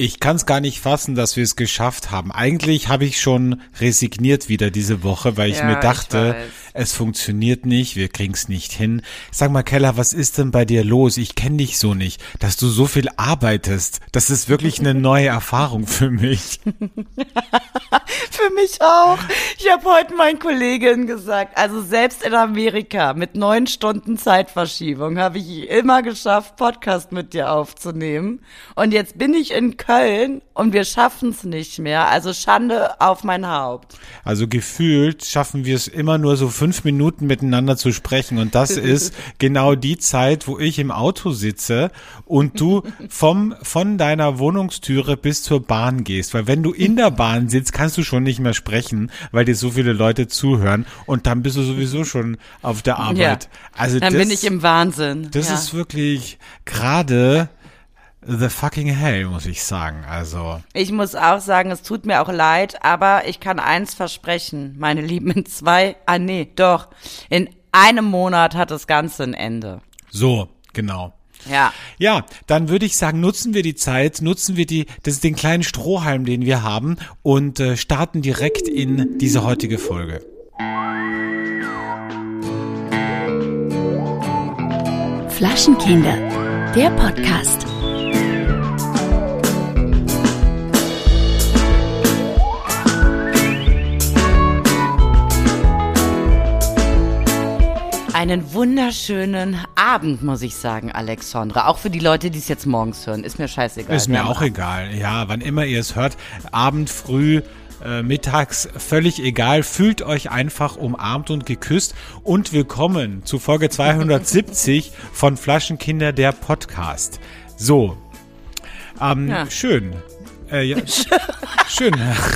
Ich kann es gar nicht fassen, dass wir es geschafft haben. Eigentlich habe ich schon resigniert wieder diese Woche, weil ich mir dachte, es funktioniert nicht, wir kriegen es nicht hin. Sag mal, Keller, was ist denn bei dir los? Ich kenne dich so nicht, dass du so viel arbeitest. Das ist wirklich eine neue Erfahrung für mich. Für mich auch. Ich habe heute meinen Kolleginnen gesagt, also selbst in Amerika mit 9 Stunden Zeitverschiebung habe ich immer geschafft, Podcast mit dir aufzunehmen. Und jetzt bin ich in Köln und wir schaffen es nicht mehr. Also Schande auf mein Haupt. Also gefühlt schaffen wir es immer nur so 5 Minuten miteinander zu sprechen. Und das ist genau die Zeit, wo ich im Auto sitze und du von deiner Wohnungstüre bis zur Bahn gehst. Weil wenn du in der Bahn sitzt, kannst du schon nicht mehr sprechen, weil dir so viele Leute zuhören. Und dann bist du sowieso schon auf der Arbeit. Ja, also dann bin ich im Wahnsinn. Das ist wirklich gerade the fucking hell, muss ich sagen. Also ich muss auch sagen, es tut mir auch leid, aber ich kann eins versprechen, meine Lieben, in einem Monat hat das Ganze ein Ende. So, genau. Ja, dann würde ich sagen, nutzen wir die Zeit, den kleinen Strohhalm, den wir haben und starten direkt in diese heutige Folge. Flaschenkinder, der Podcast. einen wunderschönen Abend, muss ich sagen, Alexandra. Auch für die Leute, die es jetzt morgens hören. Ist mir scheißegal. Ist mir auch egal. Ja, wann immer ihr es hört. Abend, früh, mittags, völlig egal. Fühlt euch einfach umarmt und geküsst. Und willkommen zu Folge 270 von Flaschenkinder, der Podcast. So. Schön. Schön.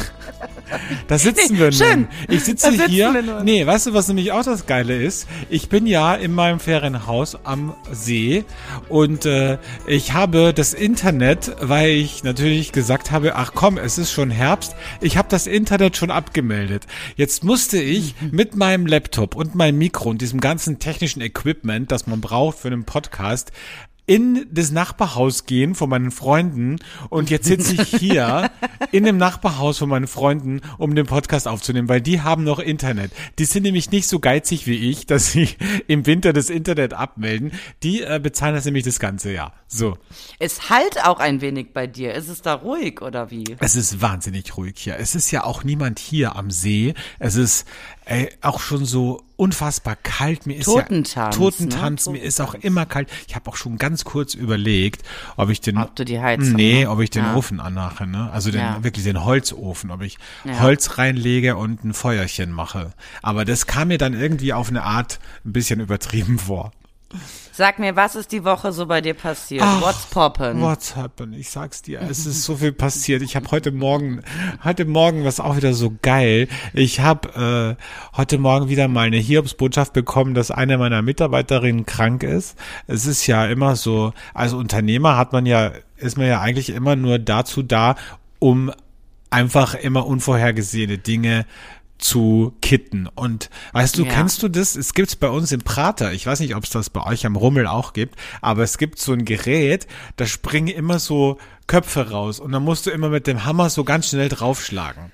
Da sitzen wir nun. Ich sitze hier. Nee, weißt du, was nämlich auch das Geile ist? Ich bin ja in meinem Ferienhaus am See und ich habe das Internet, weil ich natürlich gesagt habe, ach komm, es ist schon Herbst, ich habe das Internet schon abgemeldet. Jetzt musste ich mit meinem Laptop und meinem Mikro und diesem ganzen technischen Equipment, das man braucht für einen Podcast, in das Nachbarhaus gehen von meinen Freunden und jetzt sitze ich hier in dem Nachbarhaus von meinen Freunden, um den Podcast aufzunehmen, weil die haben noch Internet. Die sind nämlich nicht so geizig wie ich, dass sie im Winter das Internet abmelden. Die bezahlen das nämlich das ganze Jahr. So. Es halt auch ein wenig bei dir. Ist es da ruhig oder wie? Es ist wahnsinnig ruhig hier. Es ist ja auch niemand hier am See. Es ist auch schon so unfassbar kalt. Mir ist Totentanz, mir ist auch immer kalt. Ich habe auch schon ganz kurz überlegt, ob du die Heizung, ob ich den Ofen anmache, ne? Also wirklich den Holzofen, ob ich Holz reinlege und ein Feuerchen mache. Aber das kam mir dann irgendwie auf eine Art ein bisschen übertrieben vor. Sag mir, was ist die Woche so bei dir passiert? What's poppin'? Ich sag's dir, es ist so viel passiert. Ich habe heute Morgen was auch wieder so geil. Ich habe heute Morgen wieder mal eine Hiobsbotschaft bekommen, dass eine meiner Mitarbeiterinnen krank ist. Es ist ja immer so, als Unternehmer ist man ja eigentlich immer nur dazu da, um einfach immer unvorhergesehene Dinge zu kitten. Und weißt du, kennst du das? Es gibt's bei uns im Prater. Ich weiß nicht, ob es das bei euch am Rummel auch gibt, aber es gibt so ein Gerät, da springen immer so Köpfe raus und dann musst du immer mit dem Hammer so ganz schnell draufschlagen.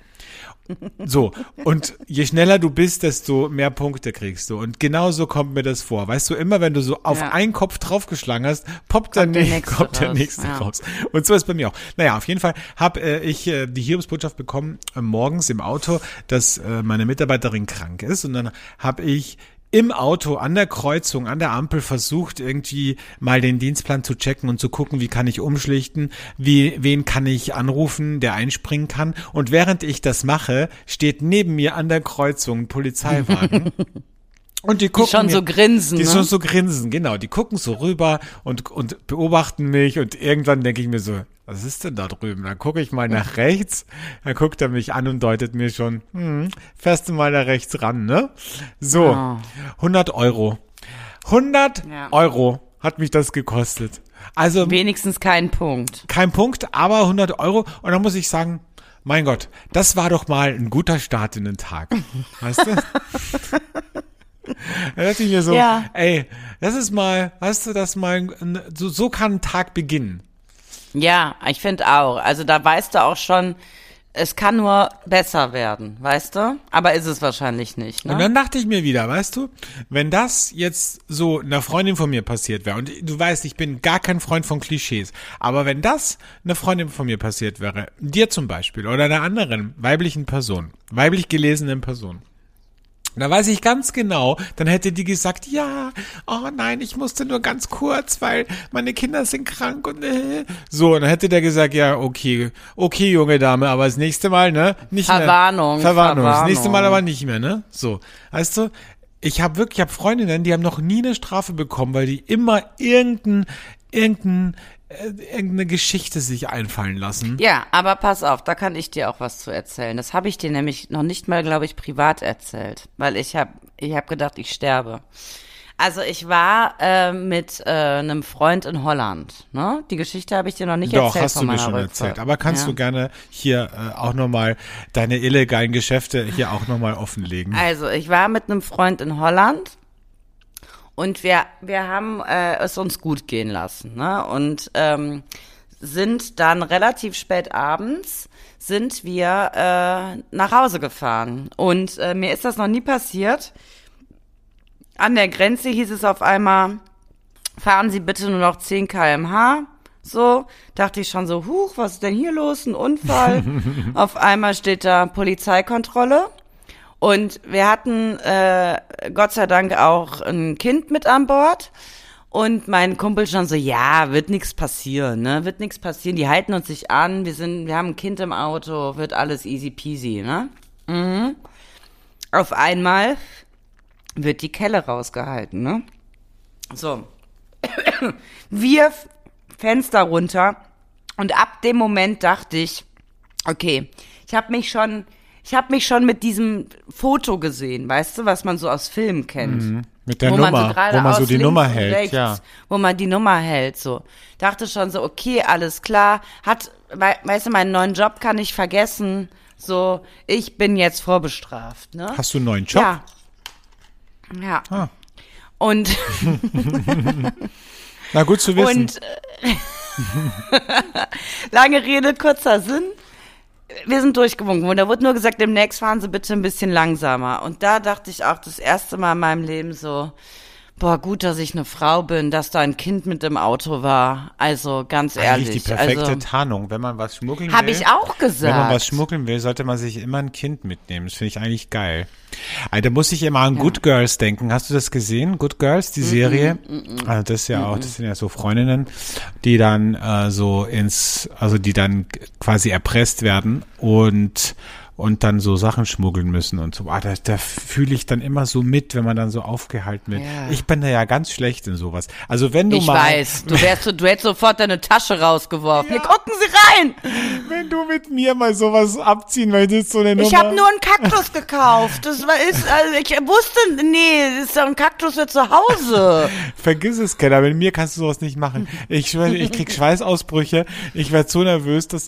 So, und je schneller du bist, desto mehr Punkte kriegst du. Und genau so kommt mir das vor. Weißt du, immer wenn du so auf einen Kopf draufgeschlagen hast, kommt der nächste raus. Und so ist bei mir auch. Naja, auf jeden Fall habe ich die Hiobsbotschaft bekommen morgens im Auto, dass meine Mitarbeiterin krank ist. Und dann habe ich im Auto an der Kreuzung, an der Ampel versucht, irgendwie mal den Dienstplan zu checken und zu gucken, wie kann ich umschlichten, wen kann ich anrufen, der einspringen kann. Und während ich das mache, steht neben mir an der Kreuzung ein Polizeiwagen. Und die gucken schon so grinsen. Die schon so grinsen, genau. Die gucken so rüber und beobachten mich und irgendwann denke ich mir so, was ist denn da drüben? Dann gucke ich mal nach rechts, dann guckt er mich an und deutet mir schon, fährst du mal da rechts ran, ne? So, 100 Euro. 100 Euro hat mich das gekostet. Also wenigstens kein Punkt. Kein Punkt, aber 100 Euro. Und dann muss ich sagen, mein Gott, das war doch mal ein guter Start in den Tag. Weißt du? Da dachte ich mir so, ey, das ist mal, weißt du, so kann ein Tag beginnen. Ja, ich finde auch. Also da weißt du auch schon, es kann nur besser werden, weißt du? Aber ist es wahrscheinlich nicht, ne? Und dann dachte ich mir wieder, weißt du, wenn das jetzt so einer Freundin von mir passiert wäre, und du weißt, ich bin gar kein Freund von Klischees, aber wenn das einer Freundin von mir passiert wäre, dir zum Beispiel oder einer anderen weiblich gelesenen Person, da weiß ich ganz genau, dann hätte die gesagt, ja, oh nein, ich musste nur ganz kurz, weil meine Kinder sind krank und so, und dann hätte der gesagt, ja, okay, junge Dame, aber das nächste Mal, ne, nicht Verwarnung, mehr. Verwarnung, das nächste Mal aber nicht mehr, ne, so, weißt du, ich habe Freundinnen, die haben noch nie eine Strafe bekommen, weil die immer irgendeine Geschichte sich einfallen lassen. Ja, aber pass auf, da kann ich dir auch was zu erzählen. Das habe ich dir nämlich noch nicht mal, glaube ich, privat erzählt, weil ich hab gedacht, ich sterbe. Also ich war mit einem Freund in Holland, ne? Die Geschichte habe ich dir noch nicht erzählt. Doch, hast du mir schon erzählt. Aber kannst du gerne hier auch nochmal deine illegalen Geschäfte hier auch nochmal offenlegen? Also ich war mit einem Freund in Holland. Und wir haben es uns gut gehen lassen, ne? Und sind dann relativ spät abends sind wir nach Hause gefahren. Und mir ist das noch nie passiert. An der Grenze hieß es auf einmal, fahren Sie bitte nur noch 10 km/h. So, dachte ich schon so, huch, was ist denn hier los? Ein Unfall. Auf einmal steht da Polizeikontrolle. Und wir hatten Gott sei Dank auch ein Kind mit an Bord. Und mein Kumpel schon so, ja, wird nichts passieren, ne? Wird nichts passieren. Die halten uns nicht an. Wir haben ein Kind im Auto, wird alles easy peasy, ne? Mhm. Auf einmal wird die Kelle rausgehalten, ne? So. Wir Fenster runter. Und ab dem Moment dachte ich, okay, ich habe mich schon mit diesem Foto gesehen, weißt du, was man so aus Filmen kennt. Mit der Nummer, wo man so die Nummer hält, rechts, ja. Wo man die Nummer hält, so. Dachte schon so, okay, alles klar. Weißt du, meinen neuen Job kann ich vergessen. So, ich bin jetzt vorbestraft, ne? Hast du einen neuen Job? Ja. Ja. Ah. Und na gut zu wissen. Und lange Rede, kurzer Sinn. Wir sind durchgewunken und da wurde nur gesagt, demnächst fahren Sie bitte ein bisschen langsamer. Und da dachte ich auch das erste Mal in meinem Leben so, boah, gut, dass ich eine Frau bin, dass da ein Kind mit im Auto war. Also ganz ehrlich. Eigentlich die perfekte Tarnung, wenn man was schmuggeln will. Habe ich auch gesagt. Wenn man was schmuggeln will, sollte man sich immer ein Kind mitnehmen. Das finde ich eigentlich geil. Da muss ich immer an Good Girls denken. Hast du das gesehen? Good Girls, die Serie? Also das ist ja auch, das sind ja so Freundinnen, die dann die dann quasi erpresst werden und dann so Sachen schmuggeln müssen und so. Da fühle ich dann immer so mit, wenn man dann so aufgehalten wird. Ja. Ich bin da ja ganz schlecht in sowas. Also wenn du ich weiß, du hättest sofort deine Tasche rausgeworfen. Ja. Hier, gucken Sie rein! Wenn du mit mir mal sowas abziehen möchtest, so eine Nummer. Ich habe nur einen Kaktus gekauft. Ich wusste, ist doch ein Kaktus für zu Hause. Vergiss es, Keller, mit mir kannst du sowas nicht machen. Ich krieg Schweißausbrüche. Ich werde so nervös, dass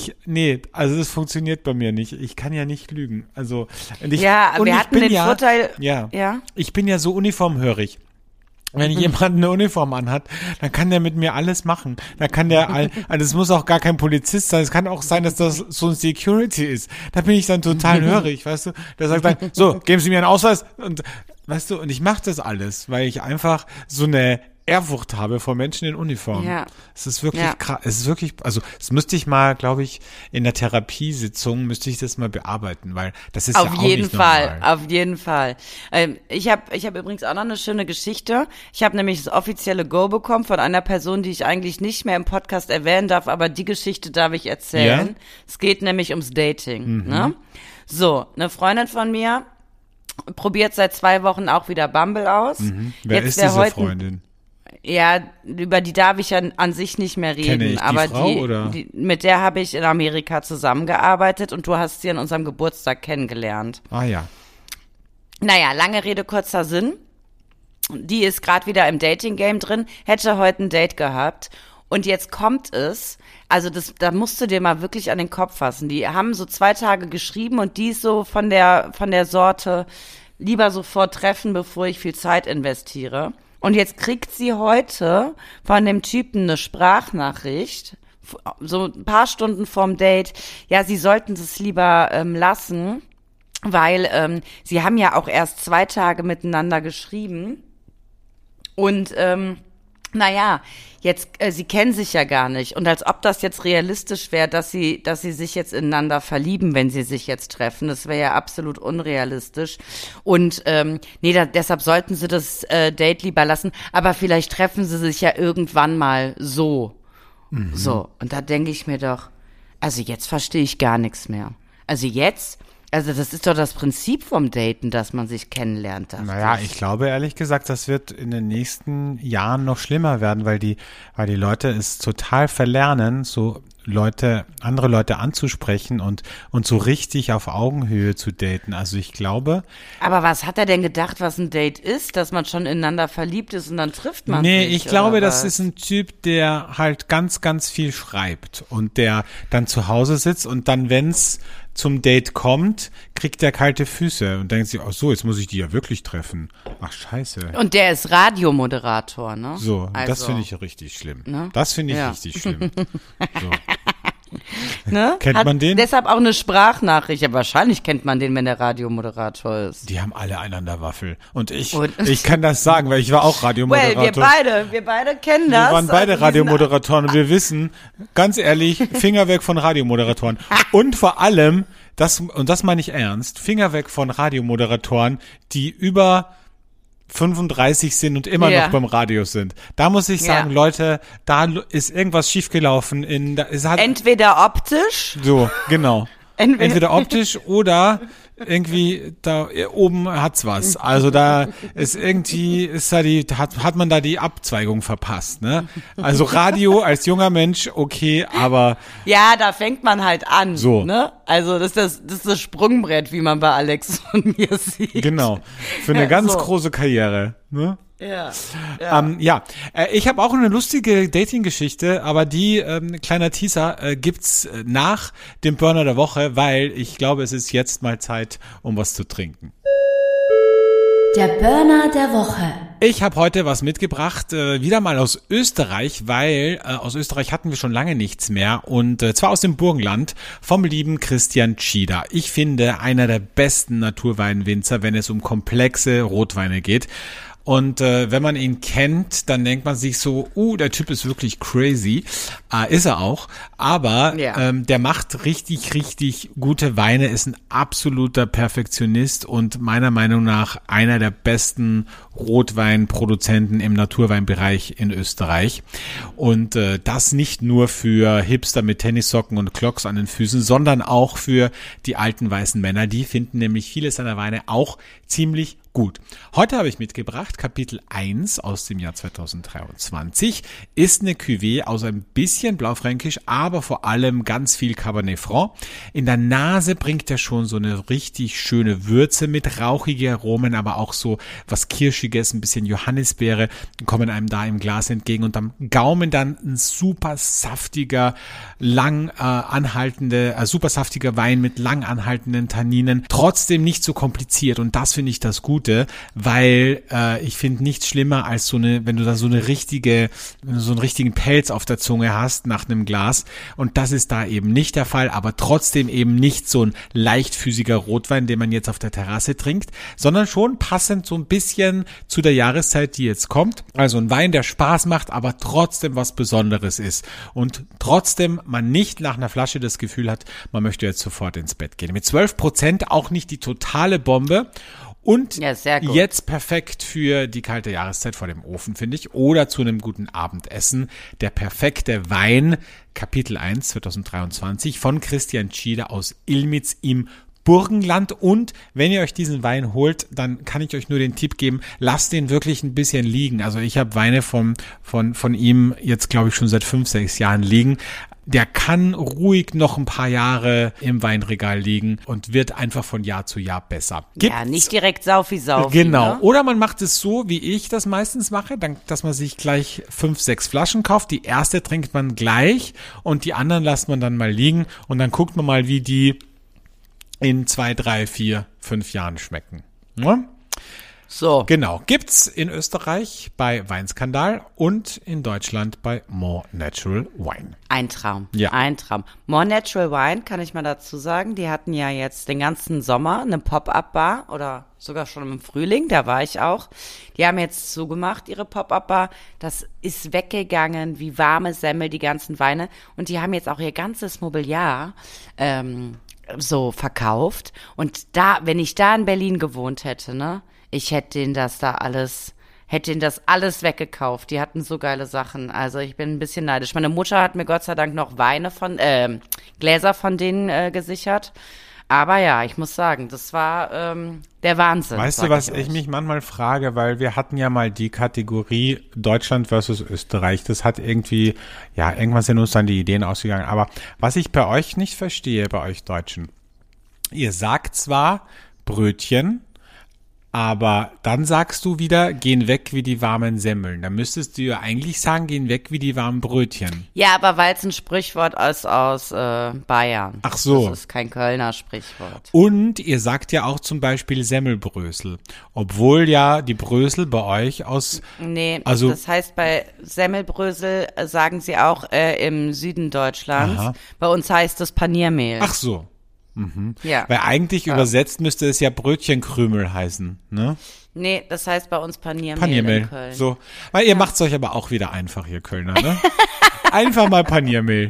das funktioniert bei mir nicht. Ich kann ja nicht lügen. Also, wir hatten den Vorteil. Ja. Ich bin ja so uniformhörig. Wenn jemand eine Uniform anhat, dann kann der mit mir alles machen. Dann kann das muss auch gar kein Polizist sein. Es kann auch sein, dass das so ein Security ist. Da bin ich dann total hörig, weißt du? Der sagt dann, so, geben Sie mir einen Ausweis. Und, weißt du, und ich mache das alles, weil ich einfach so eine Ehrfurcht habe vor Menschen in Uniform. Ja. Es ist wirklich krass. Es ist wirklich, also das müsste ich mal, glaube ich, in der Therapiesitzung müsste ich das mal bearbeiten, weil das ist ja auch nicht normal. Auf jeden Fall. Ich hab übrigens auch noch eine schöne Geschichte. Ich habe nämlich das offizielle Go bekommen von einer Person, die ich eigentlich nicht mehr im Podcast erwähnen darf, aber die Geschichte darf ich erzählen. Ja? Es geht nämlich ums Dating. Ne? So, eine Freundin von mir probiert seit 2 Wochen auch wieder Bumble aus. Wer ist diese Freundin? Ja, über die darf ich ja an sich nicht mehr reden. Kenne ich die aber Frau, oder? Mit der habe ich in Amerika zusammengearbeitet und du hast sie an unserem Geburtstag kennengelernt. Ah ja. Naja, lange Rede, kurzer Sinn. Die ist gerade wieder im Dating-Game drin, hätte heute ein Date gehabt. Und jetzt kommt es, also da musst du dir mal wirklich an den Kopf fassen. Die haben so 2 Tage geschrieben und die ist so von der Sorte, lieber sofort treffen, bevor ich viel Zeit investiere. Und jetzt kriegt sie heute von dem Typen eine Sprachnachricht, so ein paar Stunden vorm Date, ja, sie sollten es lieber lassen, weil sie haben ja auch erst 2 Tage miteinander geschrieben und naja, jetzt, sie kennen sich ja gar nicht. Und als ob das jetzt realistisch wäre, dass sie sich jetzt ineinander verlieben, wenn sie sich jetzt treffen. Das wäre ja absolut unrealistisch. Und deshalb sollten sie das Date lieber lassen. Aber vielleicht treffen sie sich ja irgendwann mal so. So. Und da denke ich mir doch, also jetzt verstehe ich gar nichts mehr. Also das ist doch das Prinzip vom Daten, dass man sich kennenlernt. Naja, ich glaube ehrlich gesagt, das wird in den nächsten Jahren noch schlimmer werden, weil die Leute es total verlernen, so andere Leute anzusprechen und so richtig auf Augenhöhe zu daten. Also ich glaube. Aber was hat er denn gedacht, was ein Date ist? Dass man schon ineinander verliebt ist und dann trifft man sich? Nee, ich glaube, das ist ein Typ, der halt ganz, ganz viel schreibt und der dann zu Hause sitzt und dann, wenn's zum Date kommt, kriegt er kalte Füße und denkt sich, ach so, jetzt muss ich die ja wirklich treffen. Ach, scheiße. Und der ist Radiomoderator, ne? So, also, das finde ich richtig schlimm. Ne? Das finde ich richtig schlimm. So. Ne? Kennt man den? Deshalb auch eine Sprachnachricht. Ja, wahrscheinlich kennt man den, wenn der Radiomoderator ist. Die haben alle einander Waffel. Und ich kann das sagen, weil ich war auch Radiomoderator. Wir beide kennen das. Wir waren beide Radiomoderatoren und wir wissen, ganz ehrlich, Finger weg von Radiomoderatoren. Und vor allem, das meine ich ernst, Finger weg von Radiomoderatoren, die über 35 sind und immer noch beim Radio sind. Da muss ich sagen, Leute, da ist irgendwas schiefgelaufen. Entweder optisch. So, genau. Entweder optisch oder irgendwie da oben hat's was. Also da ist irgendwie, hat man da die Abzweigung verpst, ne? Also Radio als junger Mensch, okay, aber. Ja, da fängt man halt an, so. Ne? Also das ist das Sprungbrett, wie man bei Alex und mir sieht. Genau. Für eine ganz große Karriere, ne? Ja. Ich habe auch eine lustige Dating-Geschichte, aber die, kleiner Teaser, gibt's nach dem Burner der Woche, weil ich glaube, es ist jetzt mal Zeit, um was zu trinken. Der Burner der Woche. Ich habe heute was mitgebracht, wieder mal aus Österreich, weil aus Österreich hatten wir schon lange nichts mehr und zwar aus dem Burgenland vom lieben Christian Tschida. Ich finde, einer der besten Naturweinwinzer, wenn es um komplexe Rotweine geht. Und wenn man ihn kennt, dann denkt man sich so, der Typ ist wirklich crazy. Ist er auch. Aber der macht richtig, richtig gute Weine, ist ein absoluter Perfektionist und meiner Meinung nach einer der besten Rotweinproduzenten im Naturweinbereich in Österreich. Und das nicht nur für Hipster mit Tennissocken und Clocks an den Füßen, sondern auch für die alten weißen Männer. Die finden nämlich viele seiner Weine auch ziemlich gut. Heute habe ich mitgebracht Kapitel 1 aus dem Jahr 2023. Ist eine Cuvée aus ein bisschen Blaufränkisch, aber vor allem ganz viel Cabernet Franc. In der Nase bringt er schon so eine richtig schöne Würze mit, rauchige Aromen, aber auch so was Kirschiges, ein bisschen Johannisbeere kommen einem da im Glas entgegen und am Gaumen dann ein super saftiger, super saftiger Wein mit lang anhaltenden Tanninen. Trotzdem nicht so kompliziert und das finde ich das Gute, weil ich finde nichts schlimmer als wenn du so einen richtigen Pelz auf der Zunge hast nach einem Glas und das ist da eben nicht der Fall, aber trotzdem eben nicht so ein leichtfüßiger Rotwein, den man jetzt auf der Terrasse trinkt, sondern schon passend so ein bisschen zu der Jahreszeit, die jetzt kommt. Also ein Wein, der Spaß macht, aber trotzdem was Besonderes ist und trotzdem man nicht nach einer Flasche das Gefühl hat, man möchte jetzt sofort ins Bett gehen. Mit 12% auch nicht die totale Bombe. Und jetzt perfekt für die kalte Jahreszeit vor dem Ofen, finde ich, oder zu einem guten Abendessen. Der perfekte Wein, Kapitel 1 2023 von Christian Tschida aus Ilmitz im Burgenland. Und wenn ihr euch diesen Wein holt, dann kann ich euch nur den Tipp geben, lasst den wirklich ein bisschen liegen. Also ich habe Weine von ihm jetzt, glaube ich, schon seit 5-6 Jahren liegen. Der kann ruhig noch ein paar Jahre im Weinregal liegen und wird einfach von Jahr zu Jahr besser. Nicht direkt Saufi. Genau. Ne? Oder man macht es so, wie ich das meistens mache, dass man sich gleich 5-6 Flaschen kauft. Die erste trinkt man gleich und die anderen lässt man dann mal liegen und dann guckt man mal, wie die in 2, 3, 4, 5 Jahren schmecken. Ja? So. Genau. Gibt's in Österreich bei Weinskandal und in Deutschland bei More Natural Wine. Ein Traum. Ja. Ein Traum. More Natural Wine, kann ich mal dazu sagen, die hatten ja jetzt den ganzen Sommer eine Pop-Up-Bar oder sogar schon im Frühling, da war ich auch. Die haben jetzt zugemacht, ihre Pop-Up-Bar. Das ist weggegangen wie warme Semmel, die ganzen Weine. Und die haben jetzt auch ihr ganzes Mobiliar so verkauft. Und da, wenn ich da in Berlin gewohnt hätte, ne, ich hätte denen das alles weggekauft. Die hatten so geile Sachen. Also ich bin ein bisschen neidisch. Meine Mutter hat mir Gott sei Dank noch Gläser von denen gesichert. Aber ja, ich muss sagen, das war der Wahnsinn. Weißt du, was ich mich manchmal frage, weil wir hatten ja mal die Kategorie Deutschland versus Österreich. Das hat irgendwie, ja, irgendwann sind uns dann die Ideen ausgegangen. Aber was ich bei euch nicht verstehe, bei euch Deutschen, ihr sagt zwar Brötchen, aber dann sagst du wieder, gehen weg wie die warmen Semmeln. Da müsstest du ja eigentlich sagen, gehen weg wie die warmen Brötchen. Ja, aber weil es ein Sprichwort ist aus Bayern. Ach so. Das ist kein Kölner Sprichwort. Und ihr sagt ja auch zum Beispiel Semmelbrösel. Obwohl ja die Brösel bei euch aus... Nee, also, das heißt bei Semmelbrösel sagen sie auch im Süden Deutschlands. Aha. Bei uns heißt es Paniermehl. Ach so. Ja. Weil eigentlich übersetzt müsste es ja Brötchenkrümel heißen, ne? Nee, das heißt bei uns Paniermehl, Paniermehl. in Köln. So. Weil ihr macht's euch aber auch wieder einfach, ihr Kölner, ne? Einfach mal Paniermehl.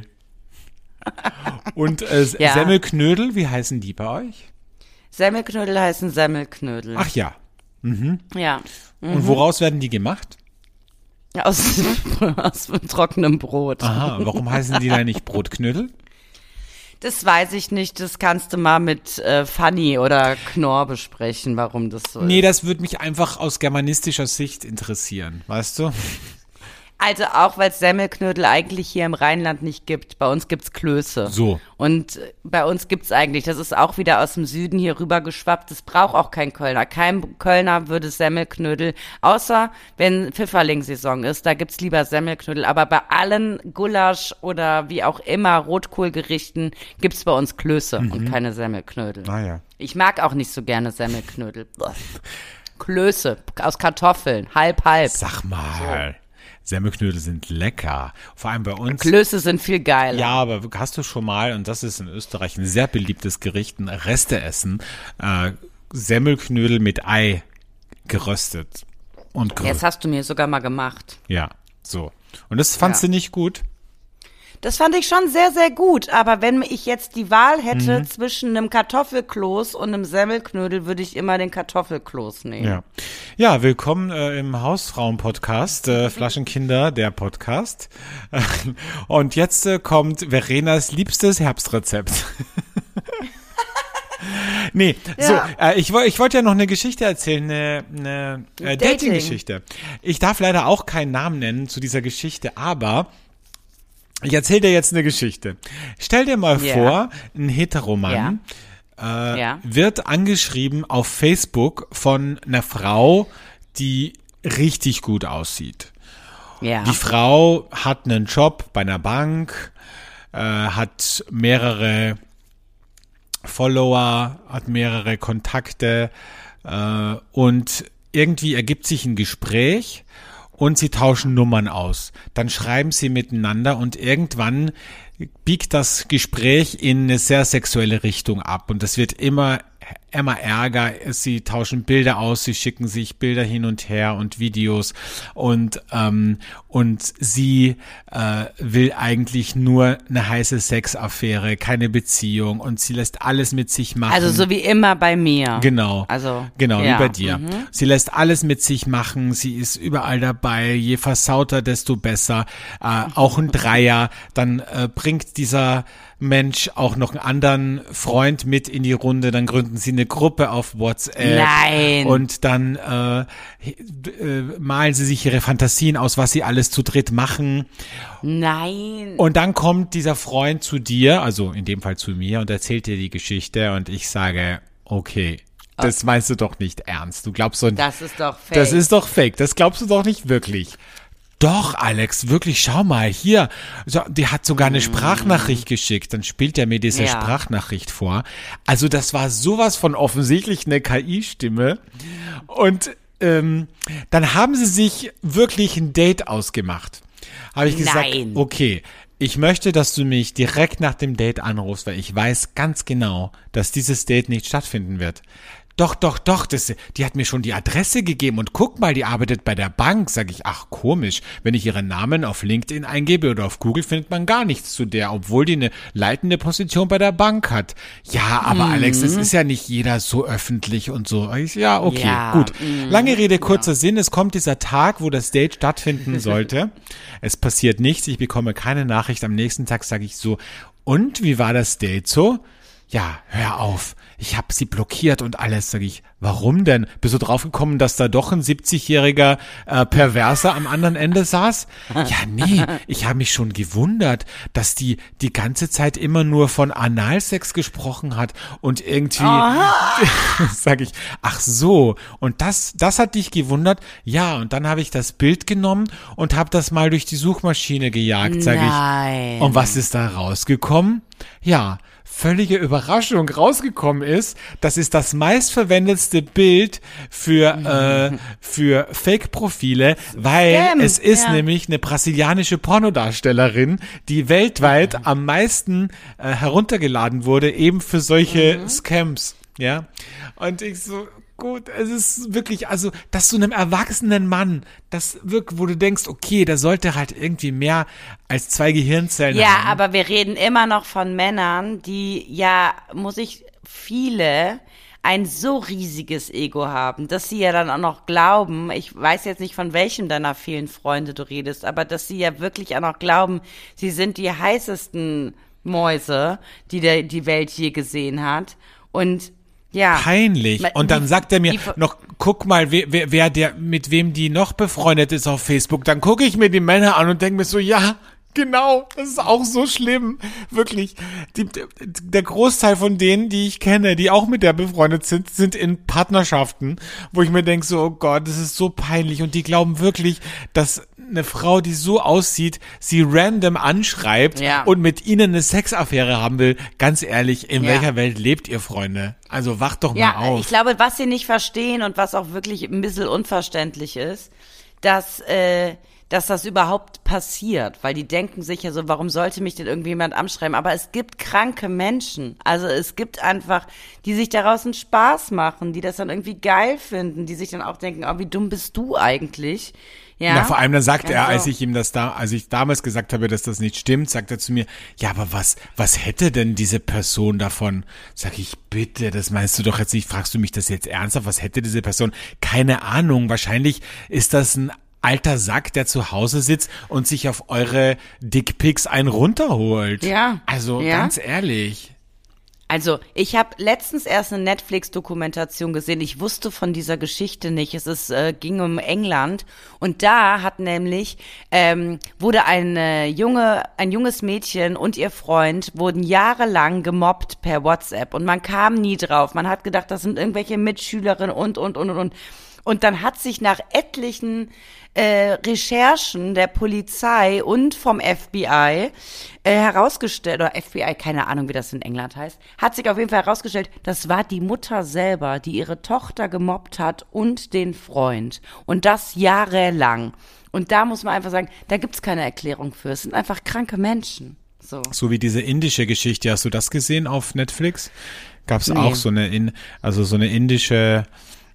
Und Ja. Semmelknödel, wie heißen die bei euch? Semmelknödel heißen Semmelknödel. Ach ja. Ja. Und woraus werden die gemacht? Aus trockenem Brot. Aha, warum heißen die da nicht Brotknödel? Das weiß ich nicht, das kannst du mal mit Fanny oder Knorr besprechen, warum das so Nee, ist. das würde mich einfach aus germanistischer Sicht interessieren, weißt du? Also auch, weil es Semmelknödel eigentlich hier im Rheinland nicht gibt. Bei uns gibt's Klöße. So. Und bei uns gibt's eigentlich, das ist auch wieder aus dem Süden hier rüber geschwappt, das braucht auch kein Kölner. Kein Kölner würde Semmelknödel, außer wenn Pfifferlingssaison ist, da gibt's lieber Semmelknödel. Aber bei allen Gulasch oder wie auch immer Rotkohlgerichten gibt's bei uns Klöße und keine Semmelknödel. Ah ja. Ich mag auch nicht so gerne Semmelknödel. Klöße aus Kartoffeln, halb. Sag mal, Semmelknödel sind lecker. Vor allem bei uns. Klöße sind viel geiler. Ja, aber hast du schon mal, und das ist in Österreich ein sehr beliebtes Gericht, ein Resteessen, Semmelknödel mit Ei geröstet und grün. Jetzt hast du mir sogar mal gemacht. Ja, so. Und das fandst du nicht gut? Das fand ich schon sehr, sehr gut. Aber wenn ich jetzt die Wahl hätte zwischen einem Kartoffelkloß und einem Semmelknödel, würde ich immer den Kartoffelkloß nehmen. Ja. Ja, willkommen im Hausfrauen-Podcast, Flaschenkinder, der Podcast. Und jetzt kommt Verenas liebstes Herbstrezept. Nee, Ja. so, ich wollte ja noch eine Geschichte erzählen, eine Dating-Geschichte. Ich darf leider auch keinen Namen nennen zu dieser Geschichte, aber ich erzähle dir jetzt eine Geschichte. Stell dir mal Ja. vor, ein Heteromann Ja. wird angeschrieben auf Facebook von einer Frau, die richtig gut aussieht. Ja. Die Frau hat einen Job bei einer Bank, hat mehrere Follower, hat mehrere Kontakte und irgendwie ergibt sich ein Gespräch und sie tauschen Nummern aus. Dann schreiben sie miteinander und irgendwann biegt das Gespräch in eine sehr sexuelle Richtung ab und das wird immer Ärger. Sie tauschen Bilder aus, sie schicken sich Bilder hin und her und Videos und sie will eigentlich nur eine heiße Sexaffäre, keine Beziehung und sie lässt alles mit sich machen. Also so wie immer bei mir. Genau. Also genau, ja. wie bei dir. Sie lässt alles mit sich machen, sie ist überall dabei, je versauter, desto besser. Auch ein Dreier, dann bringt dieser Mensch auch noch einen anderen Freund mit in die Runde, dann gründen sie eine Gruppe auf WhatsApp. Nein. Und dann malen sie sich ihre Fantasien aus, was sie alles zu dritt machen. Nein. Und dann kommt dieser Freund zu dir, also in dem Fall zu mir, und erzählt dir die Geschichte und ich sage, okay, das meinst du doch nicht ernst. Du glaubst so, Das ist doch fake. das ist doch fake, das glaubst du doch nicht wirklich. Doch, Alex, wirklich, schau mal, hier, so, die hat sogar eine Sprachnachricht geschickt, dann spielt er mir diese Ja. Sprachnachricht vor. Also das war sowas von offensichtlich eine KI-Stimme und dann haben sie sich wirklich ein Date ausgemacht. Habe ich gesagt, Nein. okay, ich möchte, dass du mich direkt nach dem Date anrufst, weil ich weiß ganz genau, dass dieses Date nicht stattfinden wird. Doch, die hat mir schon die Adresse gegeben und guck mal, die arbeitet bei der Bank. Sag ich, ach komisch, wenn ich ihren Namen auf LinkedIn eingebe oder auf Google, findet man gar nichts zu der, obwohl die eine leitende Position bei der Bank hat. Ja, aber Alex, es ist ja nicht jeder so öffentlich und so. Ich, ja, okay, gut. Lange Rede, kurzer Sinn, es kommt dieser Tag, wo das Date stattfinden sollte. Es passiert nichts, ich bekomme keine Nachricht. Am nächsten Tag sage ich so, und wie war das Date so? Ja, hör auf. Ich habe sie blockiert und alles, sag ich. Warum denn? Bist du draufgekommen, dass da doch ein 70-jähriger Perverser am anderen Ende saß? Ja, nee, ich habe mich schon gewundert, dass die ganze Zeit immer nur von Analsex gesprochen hat und irgendwie, sag ich, ach so, und das hat dich gewundert? Ja, und dann habe ich das Bild genommen und habe das mal durch die Suchmaschine gejagt, sag ich. Und was ist da rausgekommen? Ja, völlige Überraschung rausgekommen ist, das ist das meistverwendetste Bild für Fake-Profile, weil Scam, es ist nämlich eine brasilianische Pornodarstellerin, die weltweit am meisten heruntergeladen wurde, eben für solche Scams, ja. Und ich so, gut, es ist wirklich, also, dass so einem erwachsenen Mann, das wirklich, wo du denkst, okay, der sollte halt irgendwie mehr als 2 Gehirnzellen haben. Ja, aber wir reden immer noch von Männern, die viele ein so riesiges Ego haben, dass sie ja dann auch noch glauben, ich weiß jetzt nicht, von welchem deiner vielen Freunde du redest, aber dass sie ja wirklich auch noch glauben, sie sind die heißesten Mäuse, die die Welt je gesehen hat. Und ja. Peinlich. Und dann sagt er mir noch, guck mal, wer der, mit wem die noch befreundet ist auf Facebook. Dann gucke ich mir die Männer an und denke mir so, ja, genau, das ist auch so schlimm. Wirklich. Der Großteil von denen, die ich kenne, die auch mit der befreundet sind in Partnerschaften, wo ich mir denke so, oh Gott, das ist so peinlich. Und die glauben wirklich, dass eine Frau, die so aussieht, sie random anschreibt und mit ihnen eine Sexaffäre haben will. Ganz ehrlich, in welcher Welt lebt ihr, Freunde? Also wacht doch mal auf. Ich glaube, was sie nicht verstehen und was auch wirklich ein bisschen unverständlich ist, dass das überhaupt passiert, weil die denken sich ja so, warum sollte mich denn irgendjemand anschreiben? Aber es gibt kranke Menschen, also es gibt einfach, die sich daraus einen Spaß machen, die das dann irgendwie geil finden, die sich dann auch denken, oh, wie dumm bist du eigentlich? Ja, na, vor allem dann sagt er, als ich damals gesagt habe, dass das nicht stimmt, sagt er zu mir, ja, aber was hätte denn diese Person davon? Sag ich, bitte, das meinst du doch jetzt nicht, fragst du mich das jetzt ernsthaft, was hätte diese Person? Keine Ahnung, wahrscheinlich ist das ein alter Sack, der zu Hause sitzt und sich auf eure Dickpics einen runterholt. Ja. Also, ganz ehrlich. Also, ich habe letztens erst eine Netflix-Dokumentation gesehen. Ich wusste von dieser Geschichte nicht. Ging um England. Und da hat nämlich, wurde ein junges Mädchen und ihr Freund wurden jahrelang gemobbt per WhatsApp. Und man kam nie drauf. Man hat gedacht, das sind irgendwelche Mitschülerinnen und. Und dann hat sich nach etlichen Recherchen der Polizei und vom FBI herausgestellt, oder FBI, keine Ahnung, wie das in England heißt, hat sich auf jeden Fall herausgestellt, das war die Mutter selber, die ihre Tochter gemobbt hat und den Freund. Und das jahrelang. Und da muss man einfach sagen, da gibt's keine Erklärung für. Es sind einfach kranke Menschen. So wie diese indische Geschichte. Hast du das gesehen auf Netflix? Gab's auch so eine indische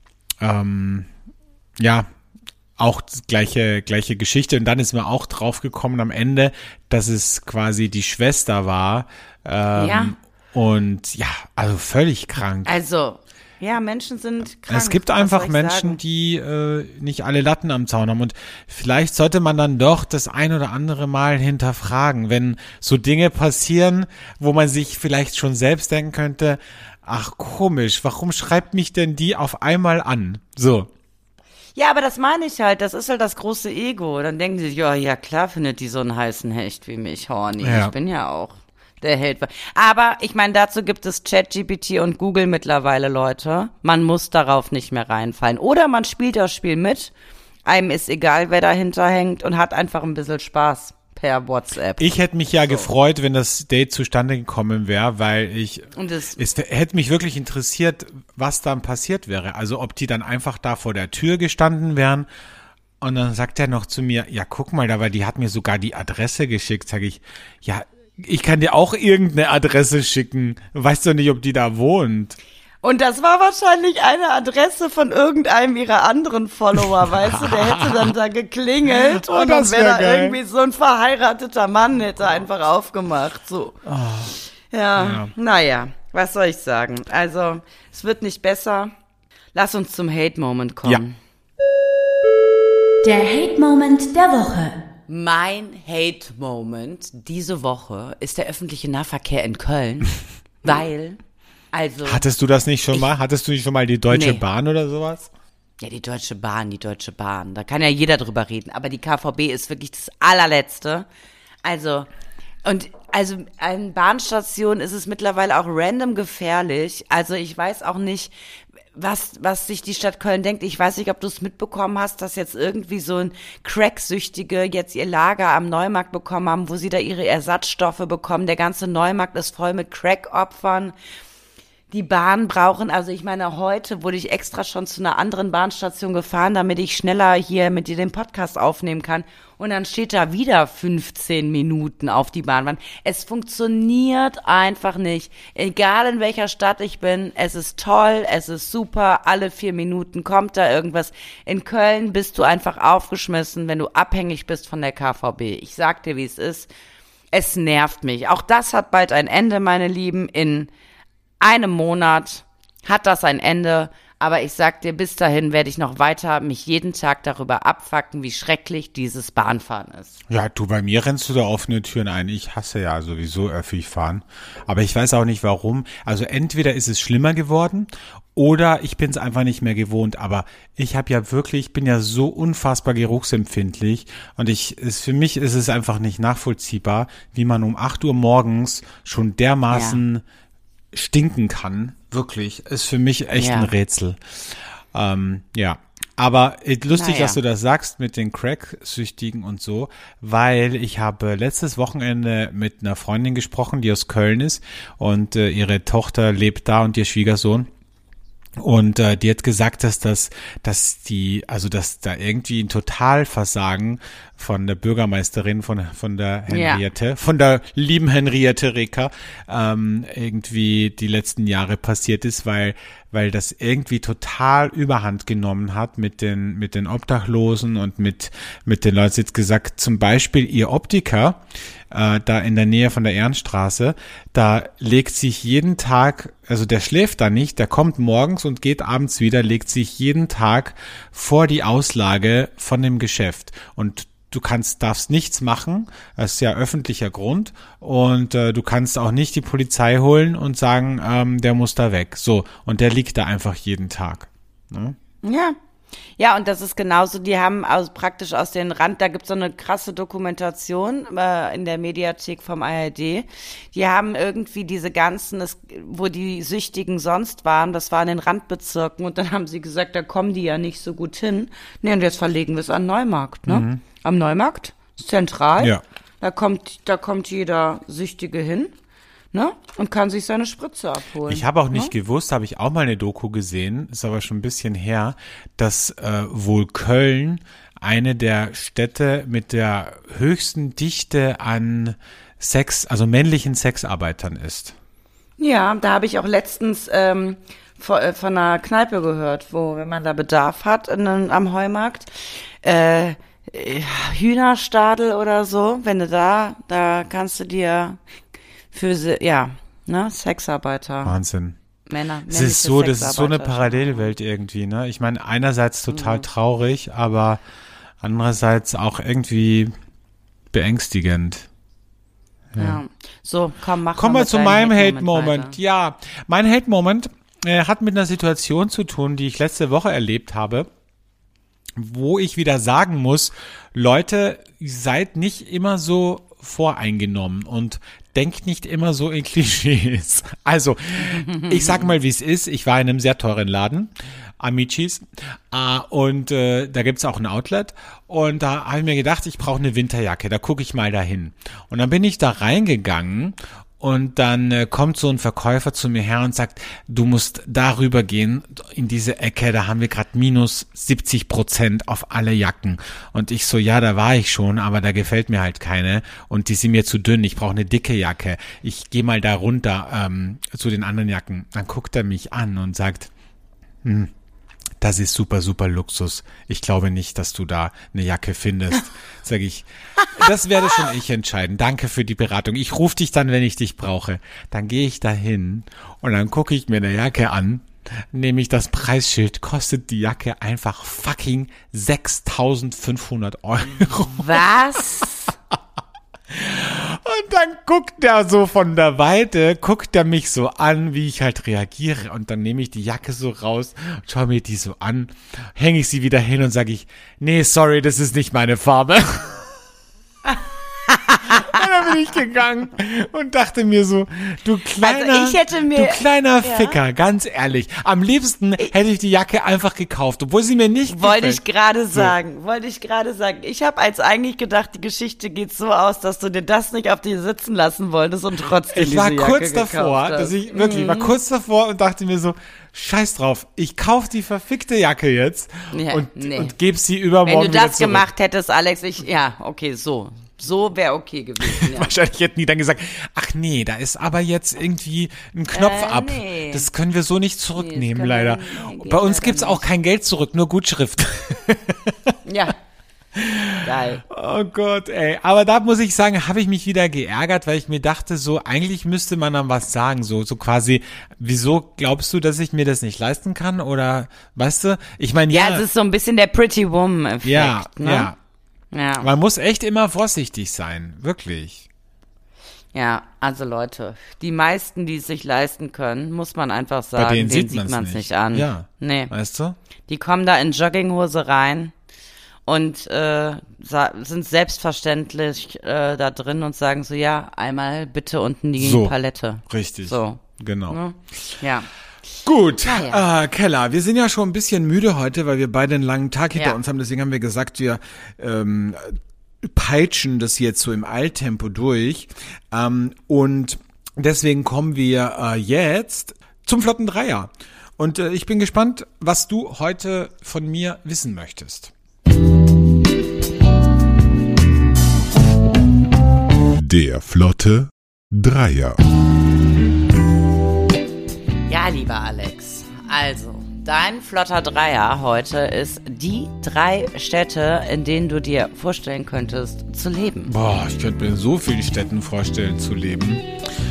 auch gleiche Geschichte. Und dann ist mir auch drauf gekommen am Ende, dass es quasi die Schwester war. Und also völlig krank. Also, ja, Menschen sind krank. Es gibt einfach Menschen, die nicht alle Latten am Zaun haben. Und vielleicht sollte man dann doch das ein oder andere Mal hinterfragen, wenn so Dinge passieren, wo man sich vielleicht schon selbst denken könnte, ach komisch, warum schreibt mich denn die auf einmal an? So. Ja, aber das meine ich halt, das ist halt das große Ego. Dann denken sie sich, ja klar findet die so einen heißen Hecht wie mich, horny. Ja. Ich bin ja auch der Held. Aber ich meine, dazu gibt es ChatGPT und Google mittlerweile, Leute. Man muss darauf nicht mehr reinfallen. Oder man spielt das Spiel mit, einem ist egal, wer dahinter hängt und hat einfach ein bisschen Spaß. per WhatsApp. Ich hätte mich ja gefreut, wenn das Date zustande gekommen wäre, weil es hätte mich wirklich interessiert, was dann passiert wäre. Also ob die dann einfach da vor der Tür gestanden wären und dann sagt er noch zu mir, ja guck mal, aber die hat mir sogar die Adresse geschickt. Sag ich, ja, ich kann dir auch irgendeine Adresse schicken. Weißt du nicht, ob die da wohnt? Und das war wahrscheinlich eine Adresse von irgendeinem ihrer anderen Follower, weißt du, der hätte dann da geklingelt und dann wäre da irgendwie so ein verheirateter Mann, hätte einfach aufgemacht, so. Ja, naja, was soll ich sagen? Also, es wird nicht besser. Lass uns zum Hate-Moment kommen. Ja. Der Hate-Moment der Woche. Mein Hate-Moment diese Woche ist der öffentliche Nahverkehr in Köln, weil, also... Hattest du das nicht schon mal? Hattest du nicht schon mal die Deutsche Bahn oder sowas? Ja, die Deutsche Bahn. Da kann ja jeder drüber reden. Aber die KVB ist wirklich das allerletzte. Also an Bahnstationen ist es mittlerweile auch random gefährlich. Also ich weiß auch nicht, was sich die Stadt Köln denkt. Ich weiß nicht, ob du es mitbekommen hast, dass jetzt irgendwie so ein Crack-Süchtige jetzt ihr Lager am Neumarkt bekommen haben, wo sie da ihre Ersatzstoffe bekommen. Der ganze Neumarkt ist voll mit Crack-Opfern. Die Bahn brauchen, also ich meine, heute wurde ich extra schon zu einer anderen Bahnstation gefahren, damit ich schneller hier mit dir den Podcast aufnehmen kann. Und dann steht da wieder 15 Minuten auf die Bahnbahn. Es funktioniert einfach nicht. Egal in welcher Stadt ich bin, es ist toll, es ist super, alle 4 Minuten kommt da irgendwas. In Köln bist du einfach aufgeschmissen, wenn du abhängig bist von der KVB. Ich sag dir, wie es ist. Es nervt mich. Auch das hat bald ein Ende, meine Lieben. In einem Monat hat das ein Ende, aber ich sag dir, bis dahin werde ich noch weiter mich jeden Tag darüber abfacken, wie schrecklich dieses Bahnfahren ist. Ja, du, bei mir rennst du da offene Türen ein. Ich hasse ja sowieso öffentlich fahren, aber ich weiß auch nicht warum. Also entweder ist es schlimmer geworden oder ich bin es einfach nicht mehr gewohnt, aber ich bin ja so unfassbar geruchsempfindlich und für mich ist es einfach nicht nachvollziehbar, wie man um 8 Uhr morgens schon dermaßen stinken kann, wirklich, ist für mich echt ein Rätsel. Aber lustig, dass du das sagst mit den Crack-Süchtigen und so, weil ich habe letztes Wochenende mit einer Freundin gesprochen, die aus Köln ist und ihre Tochter lebt da und ihr Schwiegersohn. Und die hat gesagt, dass da irgendwie ein Totalversagen von der Bürgermeisterin von der Henriette, von der lieben Henriette Reker, irgendwie die letzten Jahre passiert ist, weil das irgendwie total Überhand genommen hat mit den Obdachlosen und mit den Leuten. Jetzt gesagt, zum Beispiel ihr Optiker, da in der Nähe von der Ehrenstraße, da legt sich jeden Tag, also der schläft da nicht, der kommt morgens und geht abends wieder, legt sich jeden Tag vor die Auslage von dem Geschäft und du darfst nichts machen, das ist ja öffentlicher Grund und du kannst auch nicht die Polizei holen und sagen, der muss da weg. So, und der liegt da einfach jeden Tag. Ne? Ja, und das ist genauso, die haben also praktisch aus den da gibt's so eine krasse Dokumentation in der Mediathek vom ARD. Die haben irgendwie diese ganzen, wo die Süchtigen sonst waren, das war in den Randbezirken und dann haben sie gesagt, da kommen die ja nicht so gut hin. Nee, und jetzt verlegen wir es an Neumarkt, ne? Mhm. Am Neumarkt, ist zentral. Ja. Da kommt jeder Süchtige hin. Ne? Und kann sich seine Spritze abholen. Ich habe auch nicht gewusst, habe ich auch mal eine Doku gesehen, ist aber schon ein bisschen her, dass wohl Köln eine der Städte mit der höchsten Dichte an also männlichen Sexarbeitern ist. Ja, da habe ich auch letztens von einer Kneipe gehört, wo, wenn man da Bedarf hat am Heumarkt, Hühnerstadel oder so, wenn du da kannst du dir Sexarbeiter. Wahnsinn. Männer. Das ist so eine Parallelwelt irgendwie, ne? Ich meine, einerseits total traurig, aber andererseits auch irgendwie beängstigend. Ja. So, kommen wir zu meinem Hate-Moment. Ja, mein Hate-Moment hat mit einer Situation zu tun, die ich letzte Woche erlebt habe, wo ich wieder sagen muss, Leute, seid nicht immer so voreingenommen und denkt nicht immer so in Klischees. Also, ich sag mal, wie es ist. Ich war in einem sehr teuren Laden Amicis. Und da gibt's auch ein Outlet. Und da habe ich mir gedacht, ich brauche eine Winterjacke. Da gucke ich mal dahin. Und dann bin ich da reingegangen. Und dann kommt so ein Verkäufer zu mir her und sagt, du musst darüber gehen, in diese Ecke, da haben wir gerade minus 70% auf alle Jacken. Und ich so, ja, da war ich schon, aber da gefällt mir halt keine. Und die sind mir zu dünn, ich brauche eine dicke Jacke. Ich gehe mal da runter zu den anderen Jacken. Dann guckt er mich an und sagt, das ist super, super Luxus. Ich glaube nicht, dass du da eine Jacke findest. Sag ich, das werde schon ich entscheiden. Danke für die Beratung. Ich rufe dich dann, wenn ich dich brauche. Dann gehe ich da hin und dann gucke ich mir eine Jacke an, nehme ich das Preisschild, kostet die Jacke einfach fucking 6.500 €. Was? Und dann guckt er so von der Weite, guckt er mich so an, wie ich halt reagiere. Und dann nehme ich die Jacke so raus, schaue mir die so an, hänge ich sie wieder hin und sage ich, nee, sorry, das ist nicht meine Farbe. Und dann bin ich gegangen und dachte mir so, du kleiner Ficker, ganz ehrlich. Am liebsten hätte ich die Jacke einfach gekauft, obwohl sie mir nicht gefällt. Wollte ich gerade sagen. Ich habe als eigentlich gedacht, die Geschichte geht so aus, dass du dir das nicht auf dir sitzen lassen wolltest und trotzdem Ich war diese Jacke kurz davor, gekauft hast. dass ich wirklich war kurz davor und dachte mir so, scheiß drauf, ich kauf die verfickte Jacke jetzt und gebe sie übermorgen Wenn du wieder das zurück. gemacht hättest, Alex, so wäre okay gewesen. Ja. Wahrscheinlich hätten die dann gesagt, ach nee, da ist aber jetzt irgendwie ein Knopf ab. Nee. Das können wir so nicht zurücknehmen, Nee, leider. geht Bei uns leider gibt's auch kein Geld zurück, nur Gutschrift. Ja. Geil. Oh Gott, ey. Aber da muss ich sagen, habe ich mich wieder geärgert, weil ich mir dachte, so eigentlich müsste man dann was sagen, so quasi, wieso glaubst du, dass ich mir das nicht leisten kann? Oder, weißt du, ich meine, Ja, es ist so ein bisschen der Pretty Woman-Effekt. ja, Ne? ja. Man muss echt immer vorsichtig sein, wirklich. Ja, also Leute, die meisten, die es sich leisten können, muss man einfach sagen, Bei denen denen sieht man's man es nicht. nicht an. Ja. Nee. Weißt du? Die kommen da in Jogginghose rein und sind selbstverständlich da drin und sagen so, ja, einmal bitte unten die So. Palette. Richtig. So. Genau. Ne? Ja. Gut, Naja. Keller, wir sind ja schon ein bisschen müde heute, weil wir beide einen langen Tag hinter Ja. uns haben. Deswegen haben wir gesagt, wir peitschen das jetzt so im Eiltempo durch. Und deswegen kommen wir jetzt zum flotten Dreier. Und ich bin gespannt, was du heute von mir wissen möchtest. Der flotte Dreier. Ja, lieber Alex, also dein flotter Dreier heute ist die 3 Städte, in denen du dir vorstellen könntest zu leben. Boah, ich könnte mir in so vielen Städten vorstellen zu leben.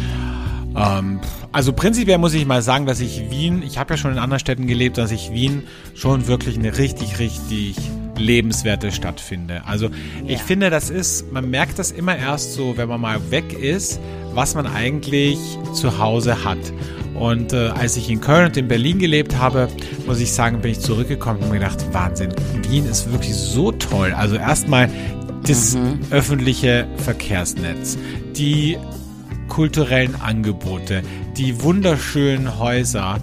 Also prinzipiell muss ich mal sagen, dass ich Wien, ich habe ja schon in anderen Städten gelebt, dass ich Wien schon wirklich eine richtig, richtig lebenswerte Stadt finde. Also ich finde, man merkt das immer erst so, wenn man mal weg ist, was man eigentlich zu Hause hat. Und als ich in Köln und in Berlin gelebt habe, muss ich sagen, bin ich zurückgekommen und mir gedacht, Wahnsinn, Wien ist wirklich so toll. Also erstmal das öffentliche Verkehrsnetz, die kulturellen Angebote, die wunderschönen Häuser,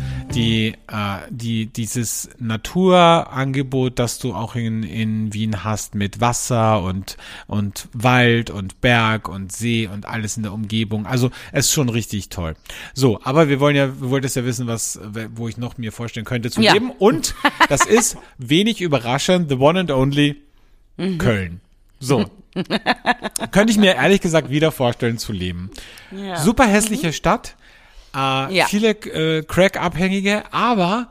dieses Naturangebot, das du auch in Wien hast mit Wasser und Wald und Berg und See und alles in der Umgebung. Also es ist schon richtig toll. So, aber wir wolltest ja wissen, wo ich noch mir vorstellen könnte zu leben. Und das ist wenig überraschend, the one and only Köln. So. Könnte ich mir ehrlich gesagt wieder vorstellen zu leben. Ja. Super hässliche Stadt, viele Crack-Abhängige, aber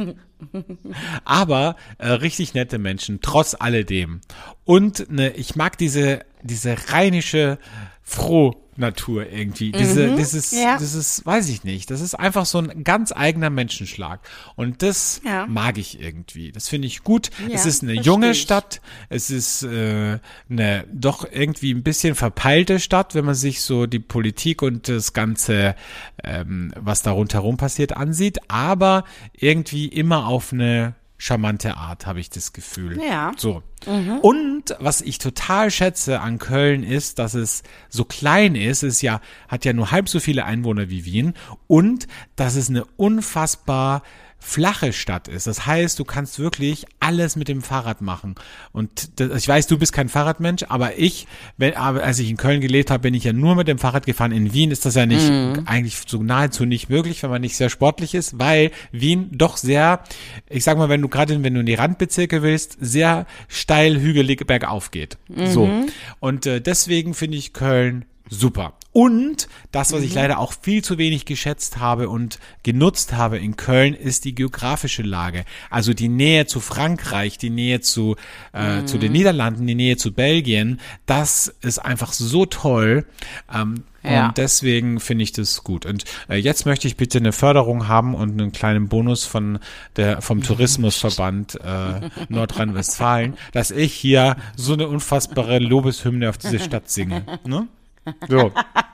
richtig nette Menschen, trotz alledem. Und ich mag diese rheinische Frohnatur irgendwie. Das ist, weiß ich nicht, das ist einfach so ein ganz eigener Menschenschlag. Und das mag ich irgendwie. Das finde ich gut. Ja, es ist eine junge Stadt. Es ist eine doch irgendwie ein bisschen verpeilte Stadt, wenn man sich so die Politik und das Ganze, was da rundherum passiert, ansieht. Aber irgendwie immer auf eine charmante Art, habe ich das Gefühl. Ja. So. Und was ich total schätze an Köln ist, dass es so klein ist. Hat ja nur halb so viele Einwohner wie Wien und dass es eine unfassbar flache Stadt ist. Das heißt, du kannst wirklich alles mit dem Fahrrad machen. Und das, ich weiß, du bist kein Fahrradmensch, aber als ich in Köln gelebt habe, bin ich ja nur mit dem Fahrrad gefahren. In Wien ist das ja nicht, eigentlich so nahezu nicht möglich, wenn man nicht sehr sportlich ist, weil Wien doch sehr, ich sag mal, wenn du in die Randbezirke willst, sehr steil, hügelig bergauf geht. So. Und deswegen finde ich Köln super. Und das, was ich leider auch viel zu wenig geschätzt habe und genutzt habe in Köln, ist die geografische Lage. Also die Nähe zu Frankreich, die Nähe zu den Niederlanden, die Nähe zu Belgien. Das ist einfach so toll. Und deswegen finde ich das gut. Und jetzt möchte ich bitte eine Förderung haben und einen kleinen Bonus vom Tourismusverband Nordrhein-Westfalen, dass ich hier so eine unfassbare Lobeshymne auf diese Stadt singe. Ne? So.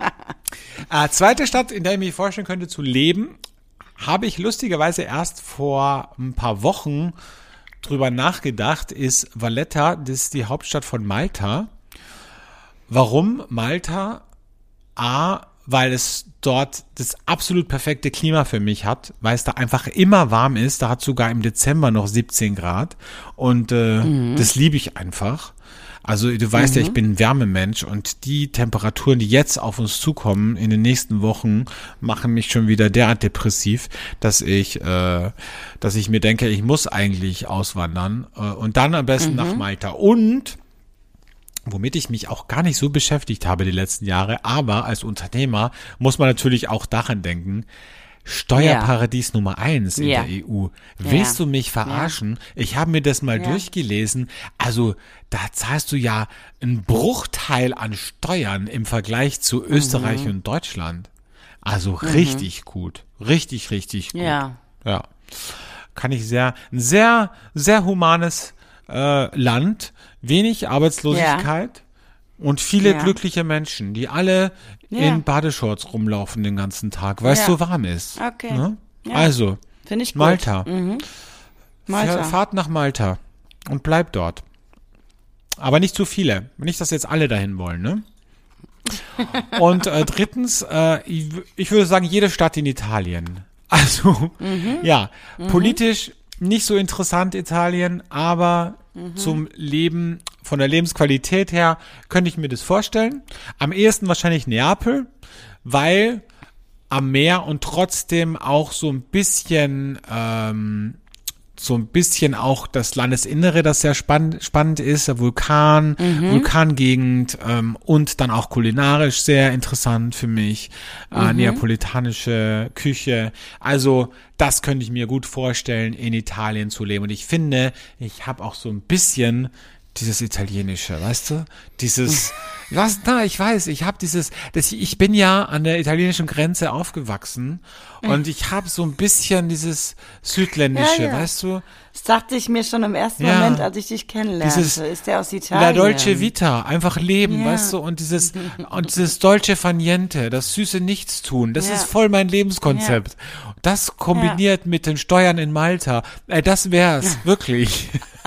Zweite Stadt, in der ich mir vorstellen könnte zu leben, habe ich lustigerweise erst vor ein paar Wochen drüber nachgedacht, ist Valletta, das ist die Hauptstadt von Malta. Warum Malta? Weil es dort das absolut perfekte Klima für mich hat, weil es da einfach immer warm ist. Da hat sogar im Dezember noch 17 Grad und das liebe ich einfach. Also du weißt ja, ich bin ein Wärmemensch und die Temperaturen, die jetzt auf uns zukommen in den nächsten Wochen, machen mich schon wieder derart depressiv, dass ich mir denke, ich muss eigentlich auswandern und dann am besten nach Malta. Und womit ich mich auch gar nicht so beschäftigt habe die letzten Jahre, aber als Unternehmer muss man natürlich auch daran denken, Steuerparadies Nummer 1 in der EU. Willst du mich verarschen? Ich habe mir das mal durchgelesen. Also da zahlst du ja einen Bruchteil an Steuern im Vergleich zu Österreich und Deutschland. Also richtig gut. Richtig, richtig gut. Ja. Kann ich ein sehr, sehr humanes Land, wenig Arbeitslosigkeit und viele glückliche Menschen, die alle in Badeshorts rumlaufen den ganzen Tag, weil es so warm ist. Okay. Ne? Ja. Also, finde ich gut. Malta. Fahrt nach Malta und bleibt dort. Aber nicht zu viele. Nicht, dass jetzt alle dahin wollen, ne? Und drittens, ich würde sagen, jede Stadt in Italien. Also, politisch nicht so interessant Italien, aber zum Leben, von der Lebensqualität her, könnte ich mir das vorstellen. Am ehesten wahrscheinlich Neapel, weil am Meer und trotzdem auch so ein bisschen auch das Landesinnere, das sehr spannend ist, der Vulkangegend und dann auch kulinarisch sehr interessant für mich, neapolitanische Küche. Also das könnte ich mir gut vorstellen, in Italien zu leben. Und ich finde, ich habe auch so ein bisschen dieses Italienische, weißt du? Dieses, ich weiß, ich habe ich bin ja an der italienischen Grenze aufgewachsen und ich habe so ein bisschen dieses Südländische, weißt du? Das dachte ich mir schon im ersten Moment, als ich dich kennenlernte. Ist der aus Italien? La Dolce Vita, einfach leben, weißt du? Und dieses Dolce Far Niente, das süße Nichtstun, das ist voll mein Lebenskonzept. Das kombiniert mit den Steuern in Malta, das wär's, wirklich.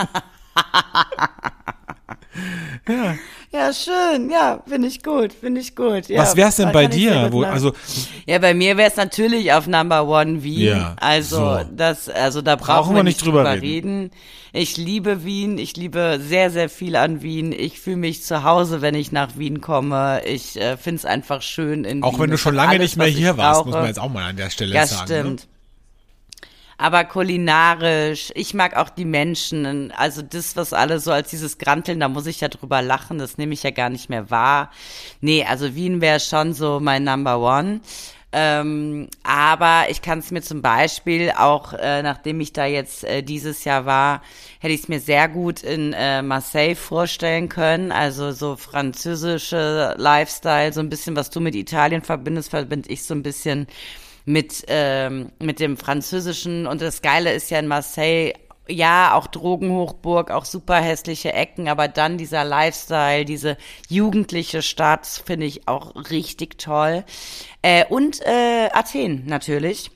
Ja, schön. Ja, finde ich gut. Ja, was wär's denn bei dir? Bei mir wär's natürlich auf Number One Wien. Ja, da brauchen wir nicht drüber reden. Ich liebe Wien. Ich liebe sehr, sehr viel an Wien. Ich fühle mich zu Hause, wenn ich nach Wien komme. Ich finde es einfach schön in Wien. Auch wenn du schon lange nicht mehr hier warst, muss man jetzt auch mal an der Stelle sagen. Ja, stimmt. Ne? Aber kulinarisch, ich mag auch die Menschen, also das, was alle so als dieses Granteln, da muss ich ja drüber lachen, das nehme ich ja gar nicht mehr wahr. Nee, also Wien wäre schon so mein Number One. Aber ich kann es mir zum Beispiel auch, nachdem ich da jetzt dieses Jahr war, hätte ich es mir sehr gut in Marseille vorstellen können. Also so französische Lifestyle, so ein bisschen, was du mit Italien verbindest, verbinde ich so ein bisschen mit dem Französischen. Und das Geile ist ja in Marseille, ja, auch Drogenhochburg, auch super hässliche Ecken, aber dann dieser Lifestyle, diese jugendliche Stadt, finde ich auch richtig toll. Und Athen natürlich,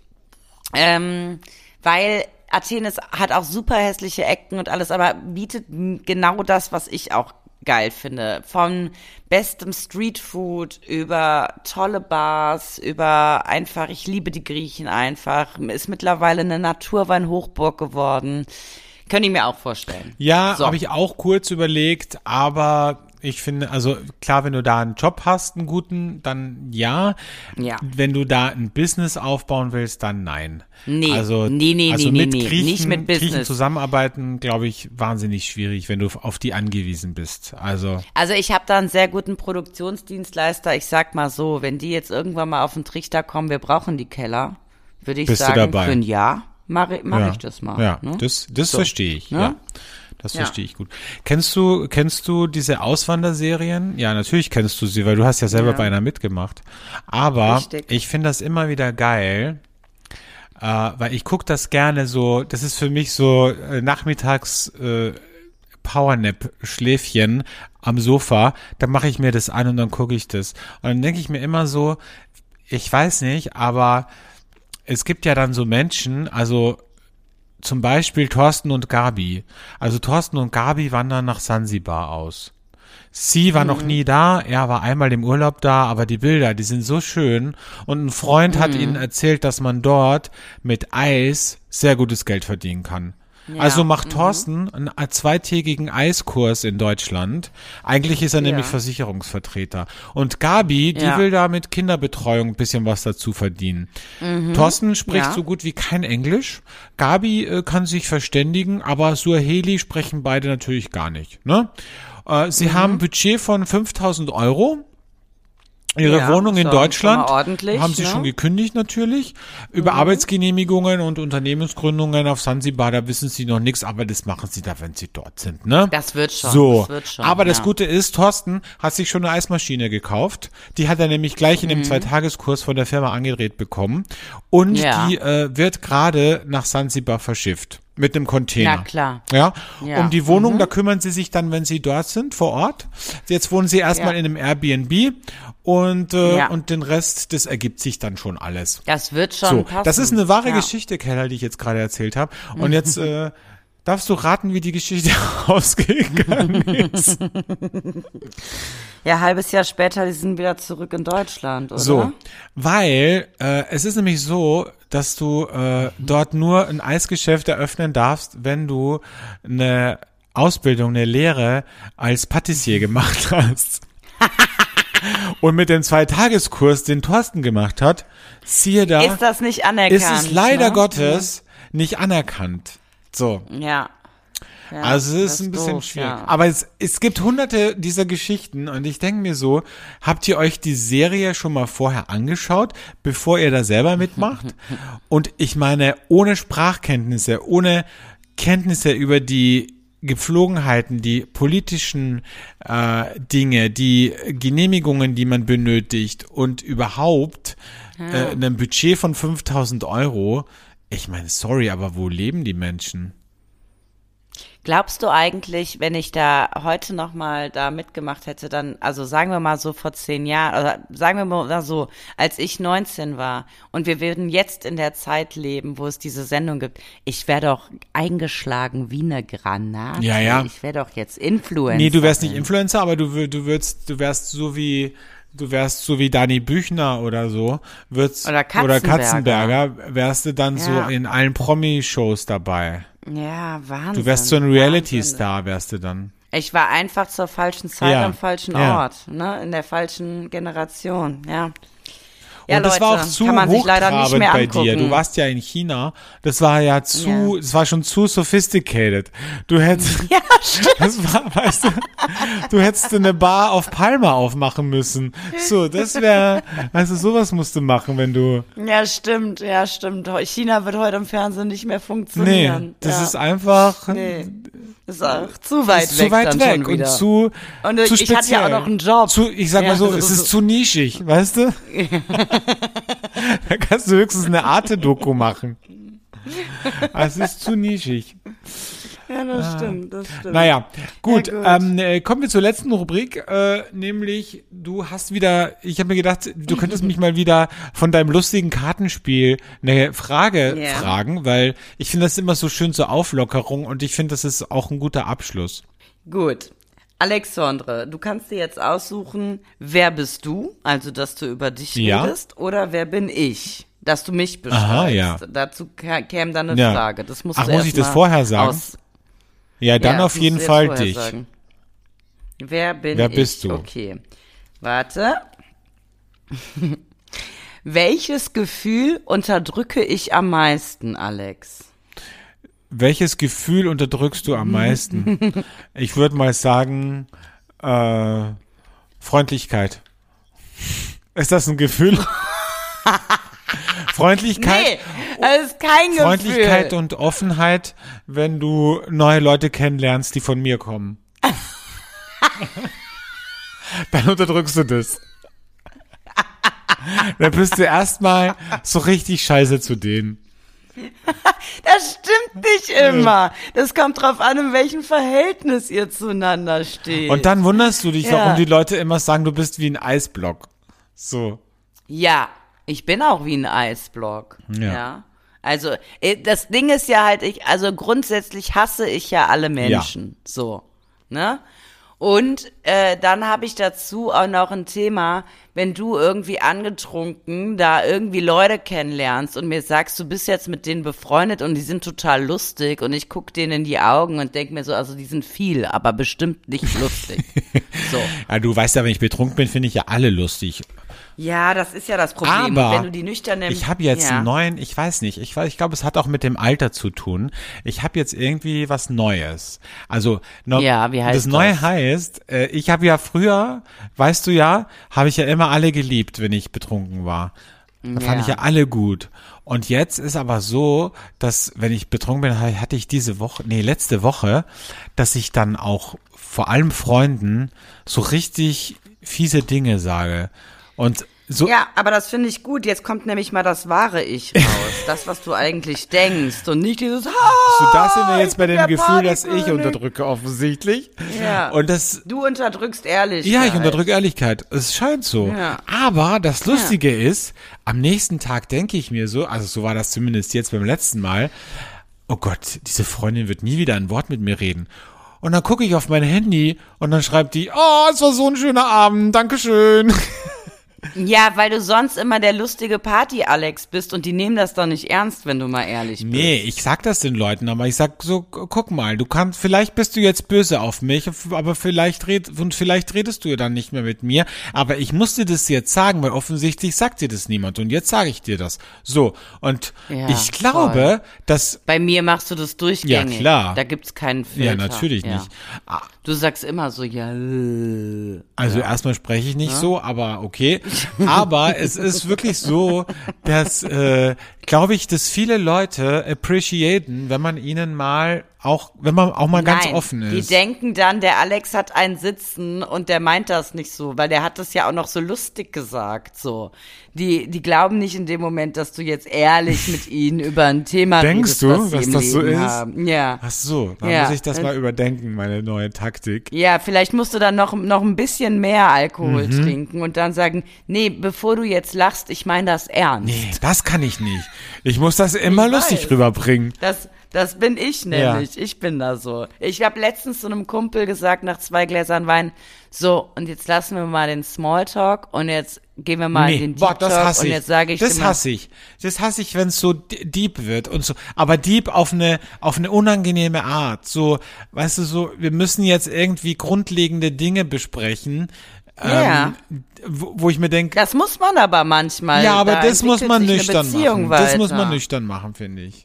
weil Athen hat auch super hässliche Ecken und alles, aber bietet genau das, was ich auch geil finde. Von bestem Streetfood über tolle Bars, über einfach, ich liebe die Griechen einfach. Ist mittlerweile eine Naturwein-Hochburg geworden. Könnte ich mir auch vorstellen. Ja, So. habe ich auch kurz überlegt, aber ich finde, also klar, wenn du da einen Job hast, einen guten, dann ja. Ja. Wenn du da ein Business aufbauen willst, dann nein. Nee, also, nee, also nee, mit nee, Griechen, nicht mit Griechen Business. zusammenarbeiten, glaube ich, wahnsinnig schwierig, wenn du auf die angewiesen bist. Also Ich habe da einen sehr guten Produktionsdienstleister. Ich sag mal so, wenn die jetzt irgendwann mal auf den Trichter kommen, wir brauchen die Keller, würde ich Bist du sagen, dabei? für ein Jahr mach ja. ich das mal. Ja, Ne? das So. verstehe ich. Ne? Ja. Das Ja. verstehe ich gut. Kennst du diese Auswanderserien? Ja, natürlich kennst du sie, weil du hast ja selber Ja. bei einer mitgemacht. Aber Richtig. ich finde das immer wieder geil, weil ich gucke das gerne so, das ist für mich so nachmittags Powernap-Schläfchen am Sofa, dann mache ich mir das an und dann gucke ich das. Und dann denke ich mir immer so, ich weiß nicht, aber es gibt ja dann so Menschen, also zum Beispiel Thorsten und Gabi. Also Thorsten und Gabi wandern nach Sansibar aus. Sie war noch nie da, er war einmal im Urlaub da, aber die Bilder, die sind so schön. Und ein Freund hat ihnen erzählt, dass man dort mit Eis sehr gutes Geld verdienen kann. Ja. Also macht Thorsten einen zweitägigen Eiskurs in Deutschland. Eigentlich ist er nämlich Versicherungsvertreter. Und Gabi, die Ja. will da mit Kinderbetreuung ein bisschen was dazu verdienen. Thorsten spricht Ja. so gut wie kein Englisch. Gabi kann sich verständigen, aber Suaheli sprechen beide natürlich gar nicht. Ne? Sie haben ein Budget von 5.000 Euro. Ihre Ja, Wohnung in schon Deutschland mal ordentlich, haben sie ne? schon gekündigt natürlich. Über Arbeitsgenehmigungen und Unternehmensgründungen auf Sansibar, da wissen sie noch nichts, aber das machen sie da, wenn sie dort sind, ne? Das wird schon. So, Das wird schon, aber das ja. Gute ist, Thorsten hat sich schon eine Eismaschine gekauft. Die hat er nämlich gleich in Mhm. dem Zweitageskurs von der Firma angedreht bekommen. Und Ja. die wird gerade nach Sansibar verschifft. Mit einem Container. Na klar. Ja. Ja. Um die Wohnung, da kümmern sie sich dann, wenn sie dort sind, vor Ort. Jetzt wohnen sie erstmal Ja. in einem Airbnb und Ja. und den Rest, das ergibt sich dann schon alles. Das wird schon So, passen. das ist eine wahre Ja. Geschichte, Keller, die ich jetzt gerade erzählt habe. Und jetzt darfst du raten, wie die Geschichte ausgegangen ist. Ja, halbes Jahr später, die sind wieder zurück in Deutschland, oder? So, weil es ist nämlich so, dass du dort nur ein Eisgeschäft eröffnen darfst, wenn du eine Ausbildung, eine Lehre als Patissier gemacht hast. Und mit dem Zweitageskurs, den Thorsten gemacht hat, siehe da, Ist das nicht anerkannt? ist es leider ne? Gottes nicht anerkannt. So. Ja. Ja, Also es das ist ein bisschen doof, schwierig. ja. Aber es gibt hunderte dieser Geschichten und ich denke mir so, habt ihr euch die Serie schon mal vorher angeschaut, bevor ihr da selber mitmacht? Und ich meine, ohne Sprachkenntnisse, ohne Kenntnisse über die Gepflogenheiten, die politischen Dinge, die Genehmigungen, die man benötigt und überhaupt ein Budget von 5.000 Euro. Ich meine, sorry, aber wo leben die Menschen? Glaubst du eigentlich, wenn ich da heute noch mal da mitgemacht hätte, dann, also sagen wir mal so vor 10 Jahren, oder sagen wir mal so, als ich 19 war und wir würden jetzt in der Zeit leben, wo es diese Sendung gibt, ich wäre doch eingeschlagen wie eine Granate. Ja, ja. Ich wäre doch jetzt Influencer. Nee, du wärst nicht Influencer, aber du wärst so wie Dani Büchner oder so, Oder oder Katzenberger. Katzenberger, wärst du dann so Ja. in allen Promi-Shows dabei. Ja, Wahnsinn. Du wärst so ein Wahnsinn. Reality-Star, wärst du dann. Ich war einfach zur falschen Zeit Ja, am falschen ja. Ort, ne, in der falschen Generation, ja. Ja, Und das war auch Leute, zu kann man sich leider nicht hochtrabend mehr bei angucken. dir. Du warst ja in China. Das war ja es war schon zu sophisticated. Du hättest, Ja, stimmt. das war, weißt du hättest eine Bar auf Palma aufmachen müssen. So, das wäre, also sowas musst du machen, wenn du, Ja, stimmt. China wird heute im Fernsehen nicht mehr nee, funktionieren. das ja. ist einfach, Nee. Ist auch zu weit ist weg. zu weit dann weg schon und wieder. zu Und zu ich hatte ja auch speziell. noch einen Job. Ich sag mal Ja, so, das es ist ist zu nischig, weißt du? Da kannst du höchstens eine Arte-Doku machen. Aber es ist zu nischig. Ja, das stimmt. Naja, gut, Ja, kommen wir zur letzten Rubrik, nämlich du hast wieder, ich habe mir gedacht, du könntest mich mal wieder von deinem lustigen Kartenspiel eine Frage Ja. fragen, weil ich finde das immer so schön zur Auflockerung und ich finde, das ist auch ein guter Abschluss. Gut. Alexandre, du kannst dir jetzt aussuchen, wer bist du, also dass du über dich redest, oder wer bin ich, dass du mich beschreibst. Aha, ja. Dazu käme dann eine Frage. Das musst du muss ich das vorher sagen? Ja, dann Ja, auf musst jeden du jetzt Fall vorher dich. sagen. Wer bist du? Okay. Warte. Welches Gefühl unterdrücke ich am meisten, Alex? Welches Gefühl unterdrückst du am meisten? Ich würde mal sagen, Freundlichkeit. Ist das ein Gefühl? Freundlichkeit? Nee, das ist kein Gefühl. Freundlichkeit und Offenheit, wenn du neue Leute kennenlernst, die von mir kommen. Dann unterdrückst du das. Dann bist du erstmal so richtig scheiße zu denen. Das stimmt nicht immer. Das kommt drauf an, in welchem Verhältnis ihr zueinander steht. Und dann wunderst du dich, warum die Leute immer sagen, du bist wie ein Eisblock. So. Ja, ich bin auch wie ein Eisblock. Ja. Also, das Ding ist ja halt, also grundsätzlich hasse ich ja alle Menschen. Ja. So, ne? Und dann habe ich dazu auch noch ein Thema, wenn du irgendwie angetrunken da irgendwie Leute kennenlernst und mir sagst, du bist jetzt mit denen befreundet und die sind total lustig und ich guck denen in die Augen und denk mir so, also die sind viel, aber bestimmt nicht lustig. So. Ja, du weißt ja, wenn ich betrunken bin, finde ich ja alle lustig. Ja, das ist ja das Problem. Aber wenn du die nüchtern nimmst, ich habe jetzt einen neuen, ich weiß nicht, ich glaube, es hat auch mit dem Alter zu tun. Ich habe jetzt irgendwie was Neues. Also wie heißt das Neue heißt, ich habe ja früher, weißt du ja, habe ich ja immer alle geliebt, wenn ich betrunken war. Da fand ich ja alle gut. Und jetzt ist aber so, dass wenn ich betrunken bin, hatte ich letzte Woche, dass ich dann auch vor allem Freunden so richtig fiese Dinge sage. Und so. Ja, aber das finde ich gut. Jetzt kommt nämlich mal das wahre Ich raus. Das, was du eigentlich denkst und nicht dieses So, da sind wir jetzt bei dem Gefühl, dass ich unterdrücke offensichtlich. Ja. Und das. Du unterdrückst Ehrlichkeit. Ja, ich unterdrücke Ehrlichkeit. Es scheint so. Ja. Aber das Lustige ist, am nächsten Tag denke ich mir so, also so war das zumindest jetzt beim letzten Mal, oh Gott, diese Freundin wird nie wieder ein Wort mit mir reden. Und dann gucke ich auf mein Handy und dann schreibt die, oh, es war so ein schöner Abend, Dankeschön. Ja, weil du sonst immer der lustige Party-Alex bist und die nehmen das doch nicht ernst, wenn du mal ehrlich bist. Nee, ich sag das den Leuten, aber ich sag so, guck mal, vielleicht bist du jetzt böse auf mich, aber vielleicht redest du ja dann nicht mehr mit mir, aber ich muss dir das jetzt sagen, weil offensichtlich sagt dir das niemand und jetzt sage ich dir das. So, und ich glaube, dass... Bei mir machst du das durchgängig. Ja, klar. Da gibt's keinen Filter. Ja, natürlich nicht. Du sagst immer so, Also erstmal spreche ich nicht so, aber okay. Aber es ist wirklich so, dass, glaube ich, dass viele Leute appreciaten, wenn man ihnen mal wenn man auch mal ganz offen ist. Die denken dann, der Alex hat einen sitzen und der meint das nicht so, weil der hat das ja auch noch so lustig gesagt, so. Die glauben nicht in dem Moment, dass du jetzt ehrlich mit ihnen über ein Thema redest, was sie dass im das Leben so ist? haben. Ja. Ach so, dann muss ich das mal überdenken, meine neue Taktik. Ja, vielleicht musst du dann noch ein bisschen mehr Alkohol trinken und dann sagen, nee, bevor du jetzt lachst, ich meine das ernst. Nee, das kann ich nicht. Ich muss das immer lustig rüberbringen. Das bin ich nämlich. Ja. Ich bin da so. Ich habe letztens zu einem Kumpel gesagt, nach 2 Gläsern Wein, so, und jetzt lassen wir mal den Smalltalk und jetzt gehen wir mal in den Deep Talk und jetzt sage ich das hasse ich. Das hasse ich, wenn es so deep wird und so, aber deep auf eine unangenehme Art. So, weißt du, so, wir müssen jetzt irgendwie grundlegende Dinge besprechen. Wo ich mir denke. Das muss man aber manchmal. Ja, aber das muss man nüchtern machen. Das muss man nüchtern machen, finde ich.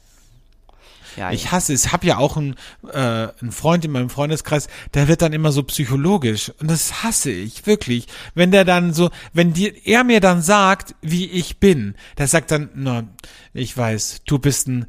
Ja, ich hasse es. Ich habe ja auch einen Freund in meinem Freundeskreis, der wird dann immer so psychologisch und das hasse ich wirklich. Wenn der dann so, er mir dann sagt, wie ich bin, der sagt dann, no, ich weiß, du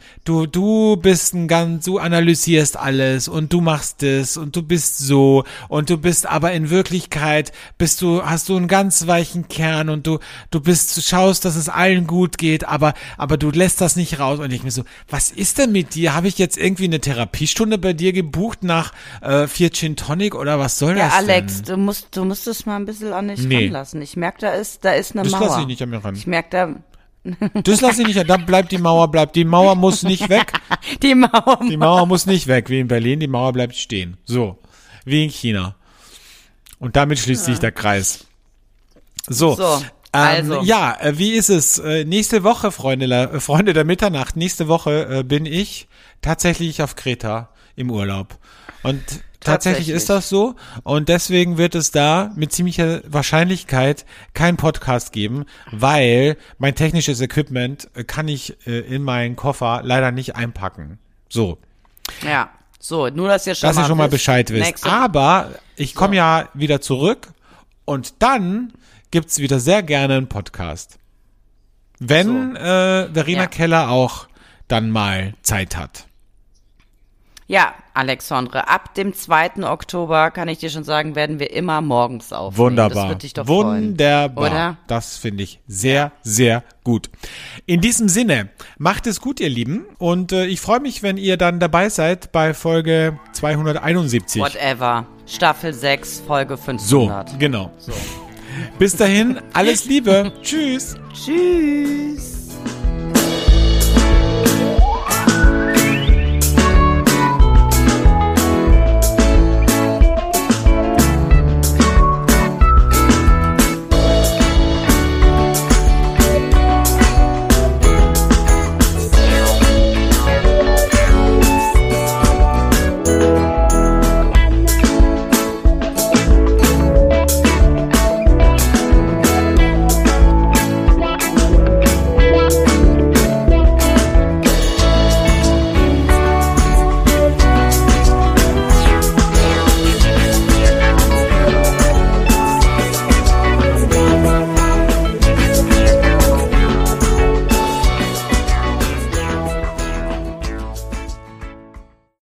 analysierst alles und du machst das und du bist so und du bist aber in Wirklichkeit hast du einen ganz weichen Kern und du schaust, dass es allen gut geht, aber du lässt das nicht raus und ich mir so, was ist denn mit dir? Habe ich jetzt irgendwie eine Therapiestunde bei dir gebucht nach 4 Gin Tonic oder was soll das denn? Ja, Alex, du musst es mal ein bisschen an dich ranlassen. Ich merke, da ist eine das Mauer. Das lasse ich nicht an mir ran. Ich merke, da... Das lasse ich nicht, da bleibt die Mauer, die Mauer muss nicht weg. Die Mauer muss nicht weg, wie in Berlin, die Mauer bleibt stehen. So. wie in China. Und damit schließt sich der Kreis. So, also. Wie ist es? Nächste Woche, Freunde der Mitternacht, nächste Woche bin ich tatsächlich auf Kreta im Urlaub. Und tatsächlich ist das so. Und deswegen wird es da mit ziemlicher Wahrscheinlichkeit keinen Podcast geben, weil mein technisches Equipment kann ich in meinen Koffer leider nicht einpacken. So. Ja, so, nur, dass ihr schon mal Bescheid wisst. Aber ich komme ja wieder zurück und dann gibt's wieder sehr gerne einen Podcast. Wenn Verena Keller auch dann mal Zeit hat. Ja, Alexandre, ab dem 2. Oktober, kann ich dir schon sagen, werden wir immer morgens aufnehmen. Wunderbar. Das wird dich doch freuen. Wunderbar. Oder? Das finde ich sehr, sehr gut. In diesem Sinne, macht es gut, ihr Lieben. Und ich freue mich, wenn ihr dann dabei seid bei Folge 271. Whatever. Staffel 6, Folge 500. So, genau. Bis dahin, alles Liebe. Tschüss. Tschüss.